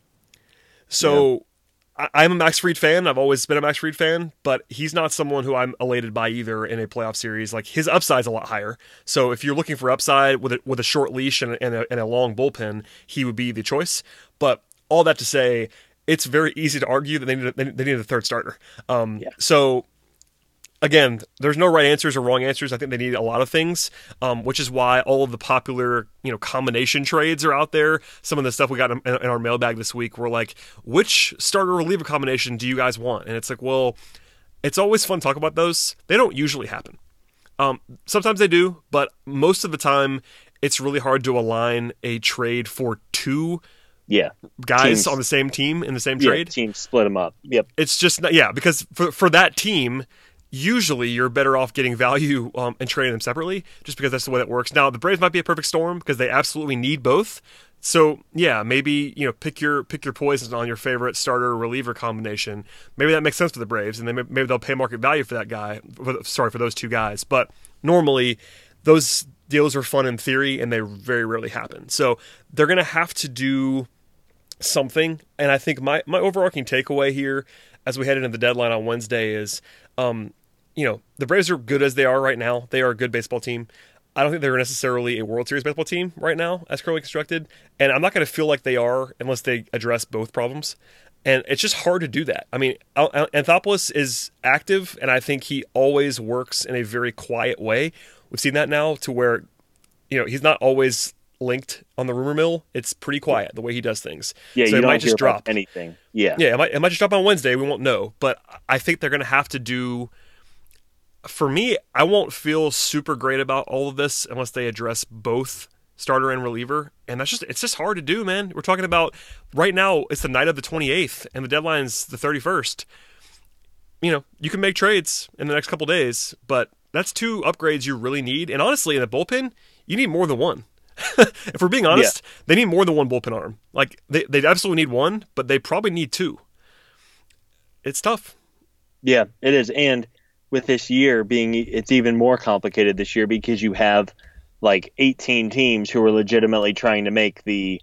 So I'm a Max Fried fan. I've always been a Max Fried fan, but he's not someone who I'm elated by either in a playoff series. Like, his upside's a lot higher. So if you're looking for upside with a short leash and a long bullpen, he would be the choice. But all that to say, it's very easy to argue that they need a third starter. So again, there's no right answers or wrong answers. I think they need a lot of things, which is why all of the popular, combination trades are out there. Some of the stuff we got in our mailbag this week were like, which starter reliever combination do you guys want? And it's like, well, it's always fun to talk about those. They don't usually happen. Sometimes they do, but most of the time it's really hard to align a trade for 2 guys teams on the same team in the same trade. Teams split them up. Yep. It's just not, because for that team, usually you're better off getting value and trading them separately, just because that's the way that works. Now, the Braves might be a perfect storm because they absolutely need both. So maybe pick your poison on your favorite starter reliever combination. Maybe that makes sense for the Braves, and maybe they'll pay market value for that guy. For those 2 guys. But normally, those deals are fun in theory, and they very rarely happen. So they're going to have to do something. And I think my overarching takeaway here, as we head into the deadline on Wednesday, is the Braves are good as they are right now. They are a good baseball team. I don't think they're necessarily a World Series baseball team right now, as currently constructed. And I'm not going to feel like they are unless they address both problems. And it's just hard to do that. I mean, Anthopoulos is active, and I think he always works in a very quiet way. We've seen that now to where, he's not always linked on the rumor mill. It's pretty quiet the way he does things. Yeah, so it might just drop anything. Yeah, it might just drop on Wednesday. We won't know, but I think they're going to have to do. For me, I won't feel super great about all of this unless they address both starter and reliever, and it's just hard to do, man. We're talking about right now. It's the night of the 28th, and the deadline's the 31st. You can make trades in the next couple days, but that's 2 upgrades you really need. And honestly, in the bullpen, you need more than one. If we're being honest, they need more than one bullpen arm. Like, they absolutely need one, but they probably need 2. It's tough. Yeah, it is. And with this year it's even more complicated this year because you have like 18 teams who are legitimately trying to make the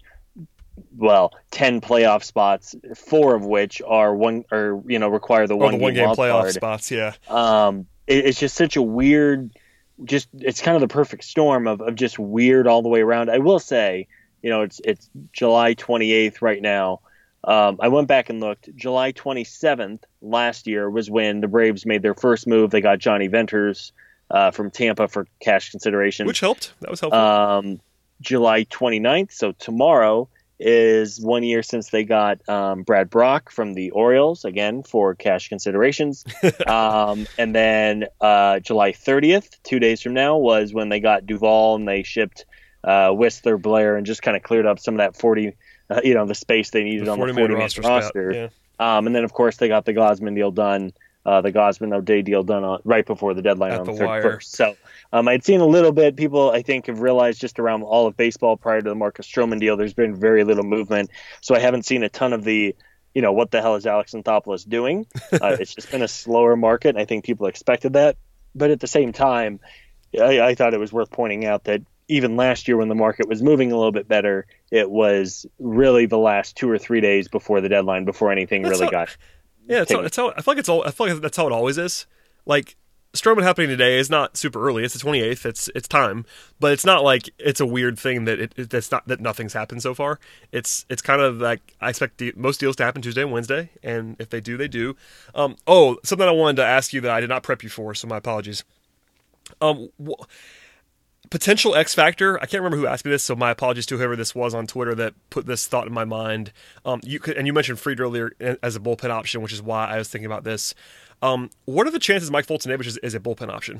10 playoff spots, 4 of which are require the one game playoff card. Spots. Yeah. It's just such a weird. It's kind of the perfect storm of just weird all the way around. I will say, it's July 28th right now. I went back and looked. July 27th last year was when the Braves made their first move. They got Johnny Venters from Tampa for cash consideration. Which helped. That was helpful. July 29th, so tomorrow, is 1 year since they got Brad Brock from the Orioles, again, for cash considerations. And then July 30th, 2 days from now, was when they got Duvall and they shipped Whistler, Blair, and just kind of cleared up some of that 40 the space they needed on the 40-man roster. Yeah. And then, of course, they got the Gausman deal done, the Gausman-O'Day deal done right before the deadline on the 31st. So I'd seen a little bit. People, I think, have realized just around all of baseball prior to the Marcus Stroman deal, there's been very little movement. So I haven't seen a ton of the, what the hell is Alex Anthopoulos doing? It's just been a slower market, and I think people expected that. But at the same time, I thought it was worth pointing out that even last year when the market was moving a little bit better, it was really the last 2 or 3 days before the deadline before anything got. Yeah, I feel like that's how it always is. Like, Stroman happening today is not super early. It's the 28th. It's time, but it's not like it's a weird thing that's not that nothing's happened so far. It's kind of like I expect most deals to happen Tuesday and Wednesday, and if they do, they do. Something I wanted to ask you that I did not prep you for, so my apologies. Potential X factor. I can't remember who asked me this, so my apologies to whoever this was on Twitter that put this thought in my mind. You mentioned Fried earlier as a bullpen option, which is why I was thinking about this. What are the chances Mike Foltynewicz is a bullpen option?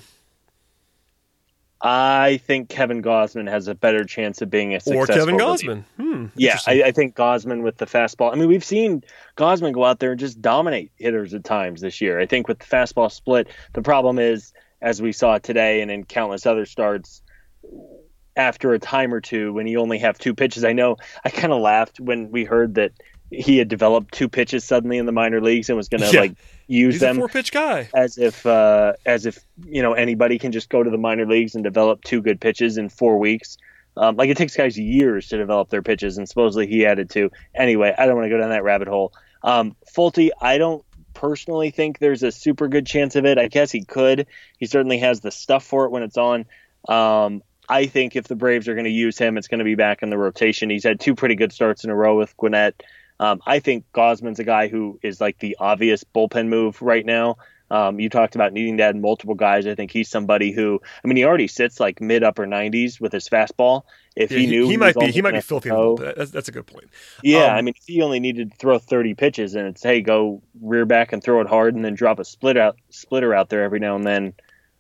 I think Kevin Gausman has a better chance of being a successful Or Kevin reliever. Gausman. Yeah, I think Gausman with the fastball. I mean, we've seen Gausman go out there and just dominate hitters at times this year. I think with the fastball split, the problem is, as we saw today and in countless other starts, after a time or two, when you only have 2 pitches, I know I kind of laughed when we heard that he had developed 2 pitches suddenly in the minor leagues and was going to use them. He's a 4-pitch guy. As if anybody can just go to the minor leagues and develop 2 good pitches in 4 weeks. It takes guys years to develop their pitches, and supposedly he added 2. Anyway, I don't want to go down that rabbit hole. Folty, I don't personally think there's a super good chance of it. I guess he could. He certainly has the stuff for it when it's on. I think if the Braves are going to use him, it's going to be back in the rotation. He's had 2 pretty good starts in a row with Gwinnett. I think Gausman's a guy who is like the obvious bullpen move right now. You talked about needing to add multiple guys. I think he's somebody who, he already sits like mid-upper 90s with his fastball. If he knew he might be filthy. That's a good point. Yeah, if he only needed to throw 30 pitches and it's, hey, go rear back and throw it hard and then drop a splitter out there every now and then.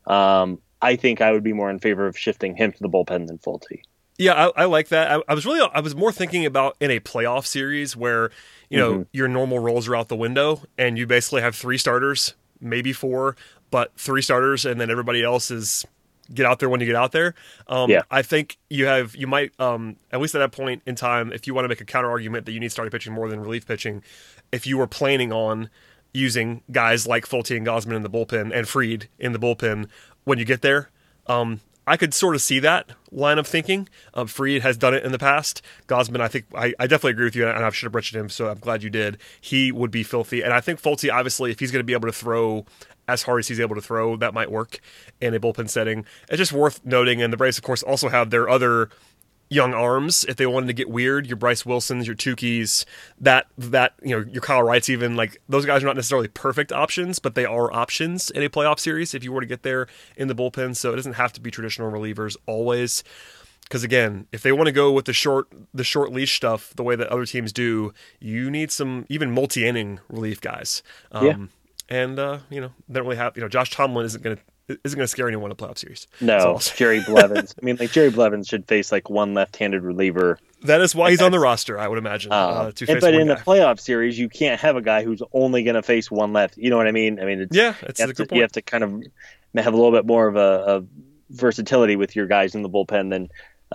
I think I would be more in favor of shifting him to the bullpen than Folty. Yeah, I like that. I was more thinking about in a playoff series where, your normal roles are out the window and you basically have 3 starters, maybe 4, but 3 starters and then everybody else is get out there when you get out there. I think you might, at least at that point in time, if you want to make a counter argument that you need starting pitching more than relief pitching, if you were planning on using guys like Folty and Gausman in the bullpen and Fried in the bullpen when you get there, I could sort of see that line of thinking. Fried has done it in the past. Gausman, I think I definitely agree with you, and I should have mentioned him, so I'm glad you did. He would be filthy, and I think Folty, obviously, if he's going to be able to throw as hard as he's able to throw, that might work in a bullpen setting. It's just worth noting, and the Braves, of course, also have their other young arms if they wanted to get weird. Your Bryce Wilsons, your Tukey's, that your Kyle Wrights, even like those guys are not necessarily perfect options, but they are options in a playoff series if you were to get there in the bullpen. So it doesn't have to be traditional relievers always. Because again, if they want to go with the short leash stuff the way that other teams do, you need some even multi-inning relief guys. And they don't really have Josh Tomlin isn't going to scare anyone in a playoff series. No, Jerry Blevins. Jerry Blevins should face like one left-handed reliever. That is why he's on the roster, I would imagine. But in the playoff series, you can't have a guy who's only going to face one left. You know what I mean? It's a good point. You have to kind of have a little bit more of a versatility with your guys in the bullpen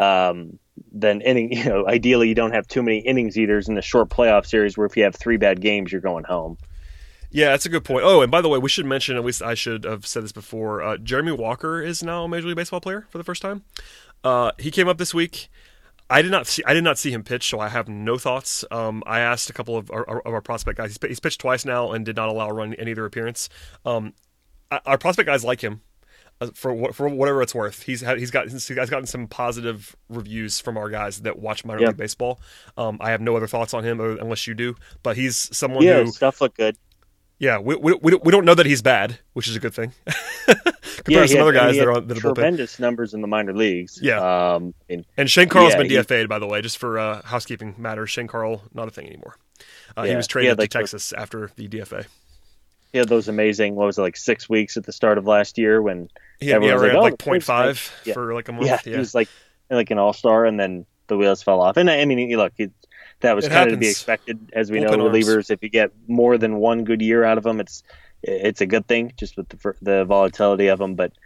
than inning. Ideally, you don't have too many innings eaters in a short playoff series where if you have 3 bad games, you're going home. Yeah, that's a good point. Oh, and by the way, we should mention, at least I should have said this before, Jeremy Walker is now a Major League Baseball player for the first time. He came up this week. I did not see him pitch, so I have no thoughts. I asked a couple of our prospect guys. He's pitched twice now and did not allow a run in either appearance. Our prospect guys like him. For whatever it's worth, he's gotten some positive reviews from our guys that watch minor league baseball. I have no other thoughts on him unless you do, but he's someone who stuff look good. Yeah, we don't know that he's bad, which is a good thing. Compared to some other guys that are tremendous numbers in the minor leagues. Yeah, and Shane Carl's been DFA'd, by the way, just for housekeeping matters. Shane Carl not a thing anymore. He was traded to Texas after the DFA. He had those amazing, 6 weeks at the start of last year when everyone was like 0.5 for like a month. Yeah, he was like an all-star, and then the wheels fell off. And look, that was kind of to be expected, as we know. Relievers, if you get more than one good year out of them, it's a good thing, just with the volatility of them. But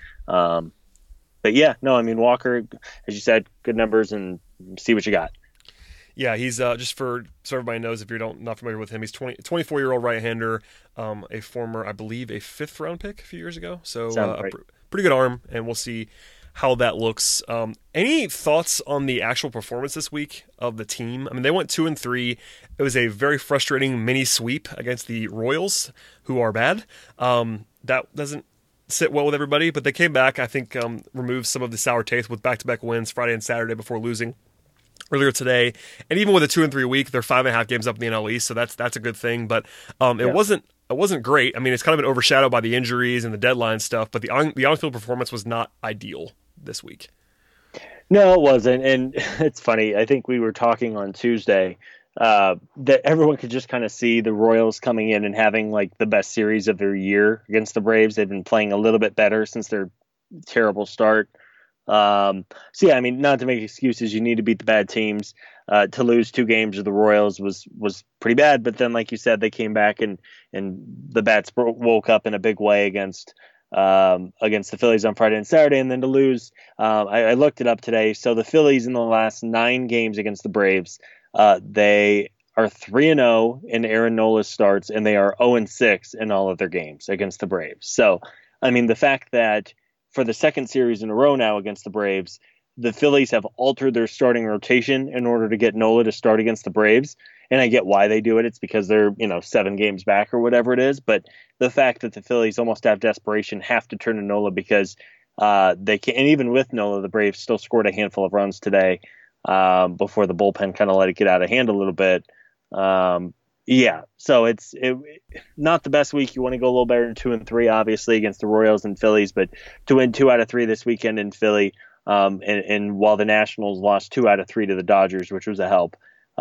yeah, no, Walker, as you said, good numbers, and see what you got. Yeah, he's just so everybody knows, if you're not familiar with him, he's 24-year-old right-hander, a former, I believe, a 5th-round pick a few years ago. So pretty good arm, and we'll see how that looks. Any thoughts on the actual performance this week of the team? They went 2-3. It was a very frustrating mini sweep against the Royals, who are bad. That doesn't sit well with everybody, but they came back, I think, removed some of the sour taste with back-to-back wins Friday and Saturday before losing earlier today. And even with a 2-3 week, they're 5.5 games up in the NL East, so that's a good thing. But it wasn't it wasn't great. I mean, it's kind of been overshadowed by the injuries and the deadline stuff, but the on-field performance was not ideal this week. No, it wasn't. And it's funny. I think we were talking on Tuesday that everyone could just kind of see the Royals coming in and having like the best series of their year against the Braves. They've been playing a little bit better since their terrible start. So yeah, I mean, not to make excuses, you need to beat the bad teams. To lose 2 games of the Royals was pretty bad. But then, like you said, they came back and the bats woke up in a big way against the Phillies on Friday and Saturday, and then to lose. I looked it up today. So the Phillies in the last 9 games against the Braves, they are 3-0 in Aaron Nola's starts, and they are 0-6 in all of their games against the Braves. So, I mean, the fact that for the second series in a row now against the Braves, the Phillies have altered their starting rotation in order to get Nola to start against the Braves. And I get why they do it. It's because they're, 7 games back or whatever it is. But the fact that the Phillies almost out of desperation have to turn to Nola because they can, and even with Nola, the Braves still scored a handful of runs today before the bullpen kind of let it get out of hand a little bit. Yeah, so it's not the best week. You want to go a little better than 2-3, obviously, against the Royals and Phillies, but to win 2 out of 3 this weekend in Philly, and while the Nationals lost 2 out of 3 to the Dodgers, which was a help,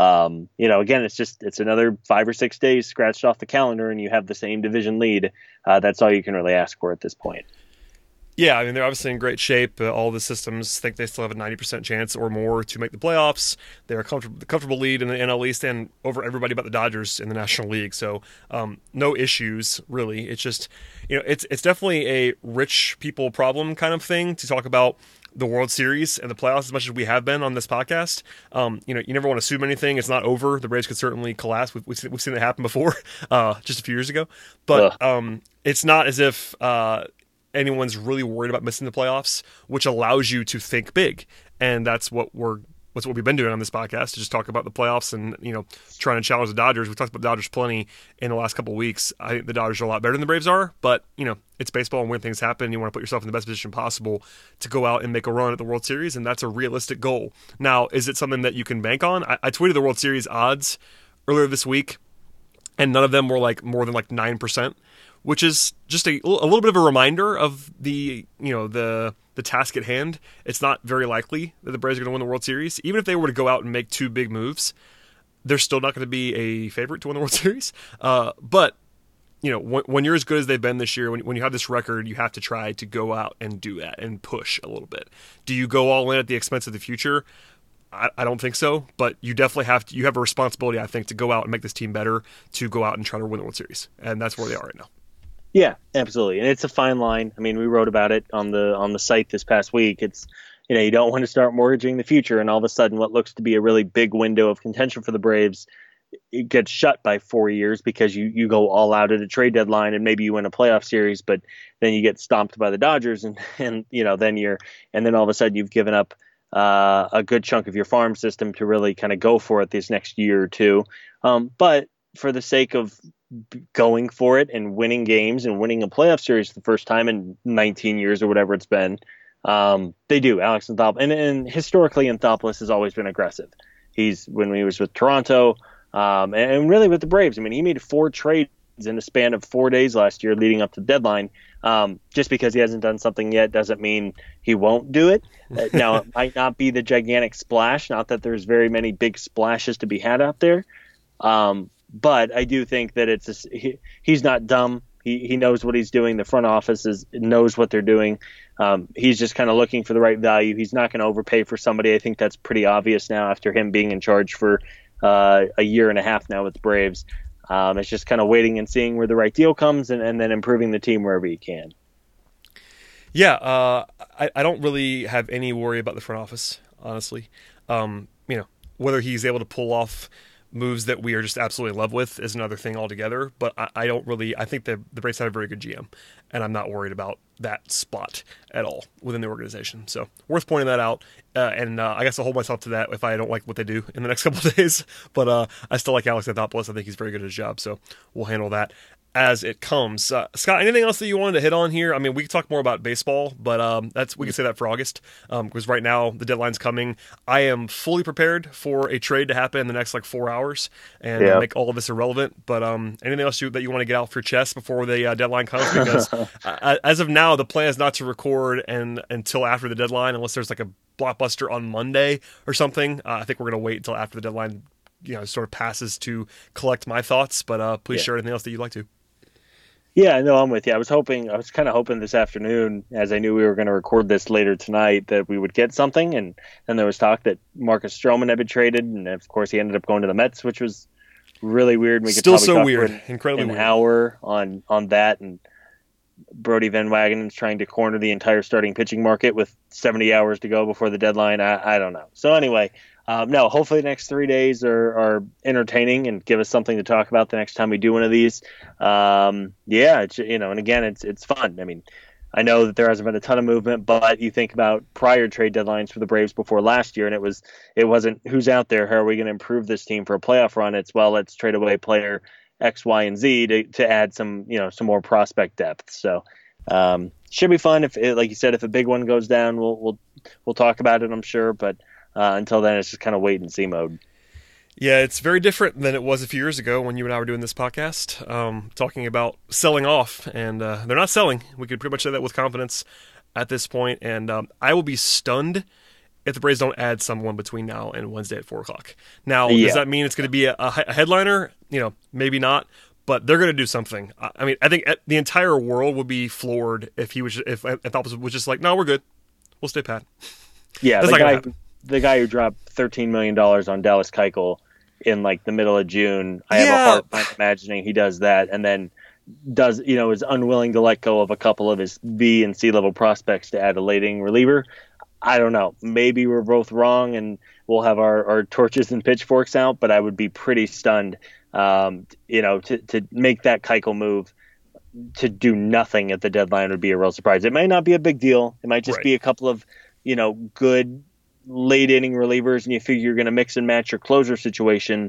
again, it's another 5 or 6 days scratched off the calendar, and you have the same division lead. That's all you can really ask for at this point. Yeah, I mean, they're obviously in great shape. All the systems think they still have a 90% chance or more to make the playoffs. They're a comfortable lead in the NL East and over everybody but the Dodgers in the National League. So no issues, really. It's just, it's definitely a rich people problem kind of thing to talk about the World Series and the playoffs as much as we have been on this podcast. You never want to assume anything. It's not over. The Braves could certainly collapse. We've seen it happen before, just a few years ago. But it's not as if anyone's really worried about missing the playoffs, which allows you to think big. And that's what we've been doing on this podcast, to just talk about the playoffs and, trying to challenge the Dodgers. We talked about the Dodgers plenty in the last couple of weeks. I think the Dodgers are a lot better than the Braves are, but, it's baseball, and when things happen, you want to put yourself in the best position possible to go out and make a run at the World Series, and that's a realistic goal. Now, is it something that you can bank on? I tweeted the World Series odds earlier this week, and none of them were more than 9%. Which is just a little bit of a reminder of the task at hand. It's not very likely that the Braves are going to win the World Series. Even if they were to go out and make 2 big moves, they're still not going to be a favorite to win the World Series. But when you're as good as they've been this year, when you have this record, you have to try to go out and do that and push a little bit. Do you go all in at the expense of the future? I don't think so, but you definitely you have a responsibility, I think, to go out and make this team better, to go out and try to win the World Series. And that's where they are right now. Yeah, absolutely. And it's a fine line. I mean, we wrote about it on the site this past week. It's, you don't want to start mortgaging the future, and all of a sudden what looks to be a really big window of contention for the Braves, it gets shut by 4 years because you go all out at a trade deadline and maybe you win a playoff series, but then you get stomped by the Dodgers and then all of a sudden you've given up a good chunk of your farm system to really kind of go for it this next year or two. But for the sake of going for it and winning games and winning a playoff series for the first time in 19 years or whatever it's been, they do. Alex Anthopoulos, and historically Anthopoulos has always been aggressive. When he was with Toronto, and really with the Braves, I mean, he made 4 trades in the span of 4 days last year leading up to the deadline. Just because he hasn't done something yet doesn't mean he won't do it. Now, it might not be the gigantic splash, not that there's very many big splashes to be had out there. But I do think that he's not dumb. He knows what he's doing. The front office knows what they're doing. He's just kind of looking for the right value. He's not going to overpay for somebody. I think that's pretty obvious now after him being in charge for a year and a half now with the Braves. It's just kind of waiting and seeing where the right deal comes and then improving the team wherever he can. Yeah, I don't really have any worry about the front office, honestly. Whether he's able to pull off moves that we are just absolutely in love with is another thing altogether, but I think the Braves have a very good GM, and I'm not worried about that spot at all within the organization. So worth pointing that out, and I guess I'll hold myself to that if I don't like what they do in the next couple of days, but I still like Alex Anthopoulos. I think he's very good at his job, so we'll handle that as it comes. Scott, anything else that you wanted to hit on here? I mean, we can talk more about baseball, but we can say that for August, because right now the deadline's coming. I am fully prepared for a trade to happen in the next 4 hours and make all of this irrelevant. But anything else that you want to get out for your chest before the deadline comes? Because as of now, the plan is not to record until after the deadline, unless there's a blockbuster on Monday or something. I think we're going to wait until after the deadline sort of passes to collect my thoughts, but please share anything else that you'd like to. Yeah, no, I'm with you. I was kind of hoping this afternoon, as I knew we were going to record this later tonight, that we would get something. And then there was talk that Marcus Stroman had been traded, and of course he ended up going to the Mets, which was really weird. We could still probably so talk weird, for incredibly an weird. hour on that, and Brody Van Wagenen's trying to corner the entire starting pitching market with 70 hours to go before the deadline. I don't know. So anyway. No, hopefully the next 3 days are entertaining and give us something to talk about the next time we do one of these. And again, it's fun. I mean, I know that there hasn't been a ton of movement, but you think about prior trade deadlines for the Braves before last year, and it wasn't who's out there, how are we going to improve this team for a playoff run? It's, well, let's trade away player X, Y, and Z to add some more prospect depth. So should be fun. If, like you said, if a big one goes down, we'll talk about it, I'm sure, but until then, it's just kind of wait and see mode. Yeah, it's very different than it was a few years ago when you and I were doing this podcast, talking about selling off, and they're not selling. We could pretty much say that with confidence at this point, and I will be stunned if the Braves don't add someone between now and Wednesday at 4 o'clock. Now, does that mean it's going to be a headliner? Maybe not, but they're going to do something. I mean, I think the entire world would be floored if Alpha was just like, no, we're good. We'll stay pat. Yeah, the guy who dropped $13 million on Dallas Keuchel in the middle of June, I have a hard time imagining he does that, and then is unwilling to let go of a couple of his B and C level prospects to add a leading reliever. I don't know. Maybe we're both wrong, and we'll have our torches and pitchforks out. But I would be pretty stunned, to make that Keuchel move. To do nothing at the deadline would be a real surprise. It might not be a big deal. It might just be a couple of good late inning relievers, and you figure you're going to mix and match your closer situation.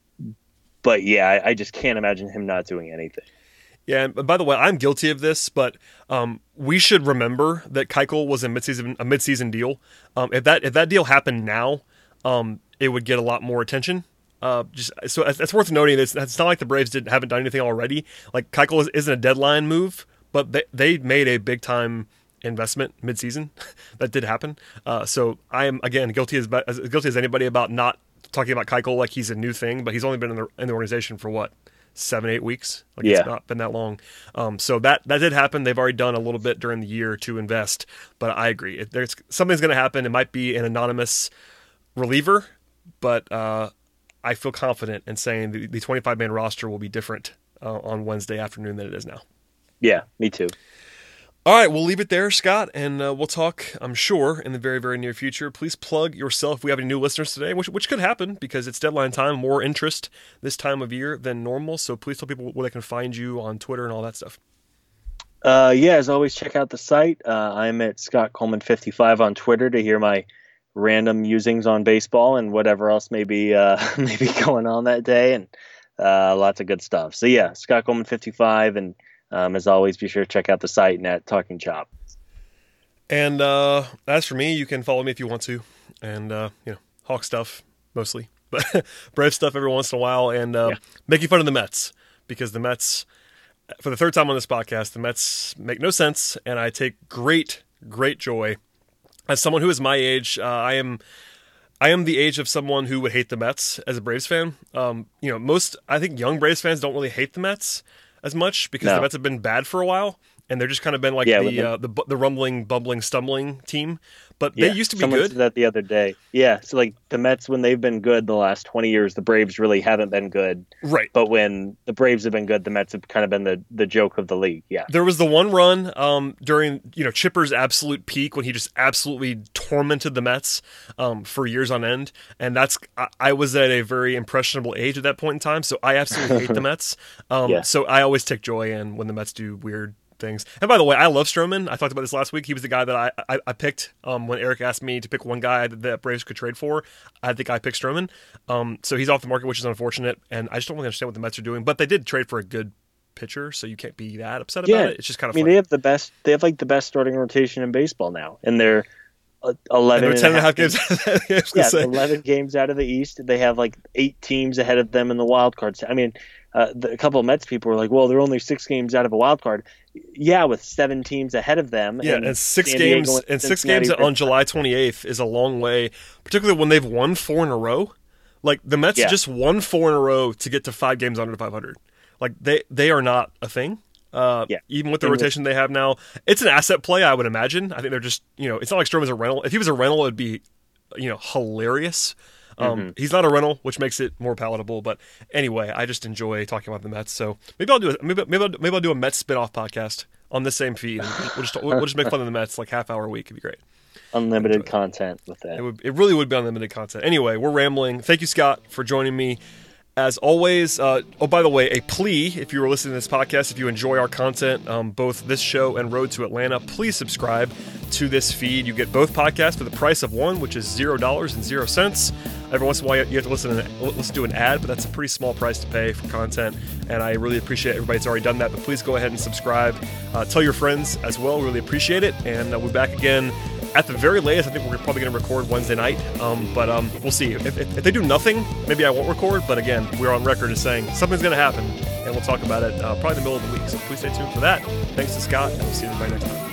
But yeah, I just can't imagine him not doing anything. Yeah, and by the way, I'm guilty of this, but we should remember that Keuchel was a midseason deal. If that deal happened now, it would get a lot more attention. So that's worth noting. It's not like the Braves haven't done anything already. Keuchel isn't a deadline move, but they made a big time investment midseason. That did happen. So I am, again, guilty as anybody about not talking about Keuchel like he's a new thing, but he's only been in the organization for 7-8 weeks. It's not been that long. So that did happen. They've already done a little bit during the year to invest, but I agree. Something's going to happen. It might be an anonymous reliever, but I feel confident in saying the 25-man roster will be different on Wednesday afternoon than it is now. Yeah, me too. All right, we'll leave it there, Scott, and we'll talk, I'm sure, in the very, very near future. Please plug yourself if we have any new listeners today, which could happen because it's deadline time, more interest this time of year than normal. So please tell people where they can find you on Twitter and all that stuff. As always, check out the site. I'm at Scott Coleman 55 on Twitter to hear my random musings on baseball and whatever else may be going on that day, and lots of good stuff. So yeah, Scott Coleman 55, and as always, be sure to check out the site and at Talking Chop. And as for me, you can follow me if you want to, and Hawk stuff mostly, but Brave stuff every once in a while, and making fun of the Mets, because the Mets, for the third time on this podcast, the Mets make no sense, and I take great joy. As someone who is my age, I am the age of someone who would hate the Mets as a Braves fan. I think young Braves fans don't really hate the Mets as much because the Mets have been bad for a while, and they're just kind of been the rumbling, bumbling, stumbling team. But they used to be good. Said that the other day. Yeah, so the Mets, when they've been good the last 20 years, the Braves really haven't been good. Right. But when the Braves have been good, the Mets have kind of been the joke of the league. Yeah. There was the one run during Chipper's absolute peak when he just absolutely tormented the Mets for years on end, and I was at a very impressionable age at that point in time, so I absolutely hate the Mets. So I always take joy in when the Mets do weird things. And by the way, I love Stroman. I talked about this last week. He was the guy that I picked when Eric asked me to pick one guy that Braves could trade for. I think I picked Stroman. So he's off the market, which is unfortunate. And I just don't really understand what the Mets are doing. But they did trade for a good pitcher, so you can't be that upset about it. It's just kind of. I mean, funny. they have like the best starting rotation in baseball now, and they're 11 and 10.5 games. 11 games out of the East. They have like 8 teams ahead of them in the wild cards. I mean, a couple of Mets people were like, "Well, they're only 6 games out of a wild card." Yeah, with 7 teams ahead of them. Yeah, and 6 games on July 28th is a long way, particularly when they've won 4 in a row. Like the Mets just won 4 in a row to get to 5 games under 500. Like they are not a thing. Even with the rotation they have now, it's an asset play, I would imagine. I think they're just, it's not like Stroman's a rental. If he was a rental, it'd be, hilarious. He's not a rental, which makes it more palatable. But anyway, I just enjoy talking about the Mets. So maybe I'll do a Mets spinoff podcast on this same feed. We'll just make fun of the Mets like half hour a week. It'd be great. Unlimited content with that. It really would be unlimited content. Anyway, we're rambling. Thank you, Scott, for joining me. As always, by the way, a plea, if you were listening to this podcast, if you enjoy our content, both this show and Road to Atlanta, please subscribe to this feed. You get both podcasts for the price of one, which is $0.00. Every once in a while, you have to listen to an ad, but that's a pretty small price to pay for content, and I really appreciate everybody that's already done that, but please go ahead and subscribe. Tell your friends as well. We really appreciate it, and we'll be back again at the very latest. I think we're probably going to record Wednesday night, but we'll see. If they do nothing, maybe I won't record, but again, we're on record as saying something's going to happen, and we'll talk about it probably in the middle of the week, so please stay tuned for that. Thanks to Scott, and we'll see everybody next time.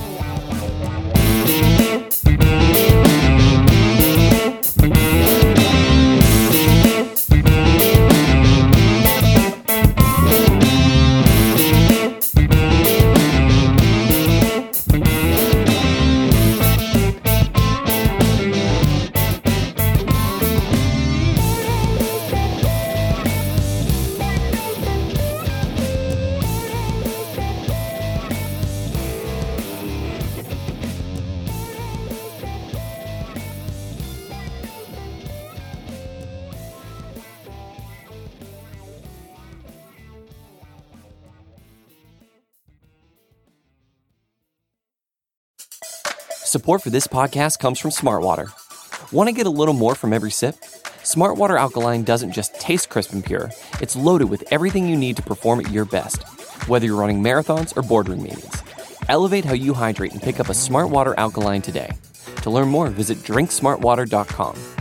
Support for this podcast comes from Smartwater. Want to get a little more from every sip? Smartwater Alkaline doesn't just taste crisp and pure, it's loaded with everything you need to perform at your best, whether you're running marathons or boardroom meetings. Elevate how you hydrate and pick up a Smartwater Alkaline today. To learn more, visit drinksmartwater.com.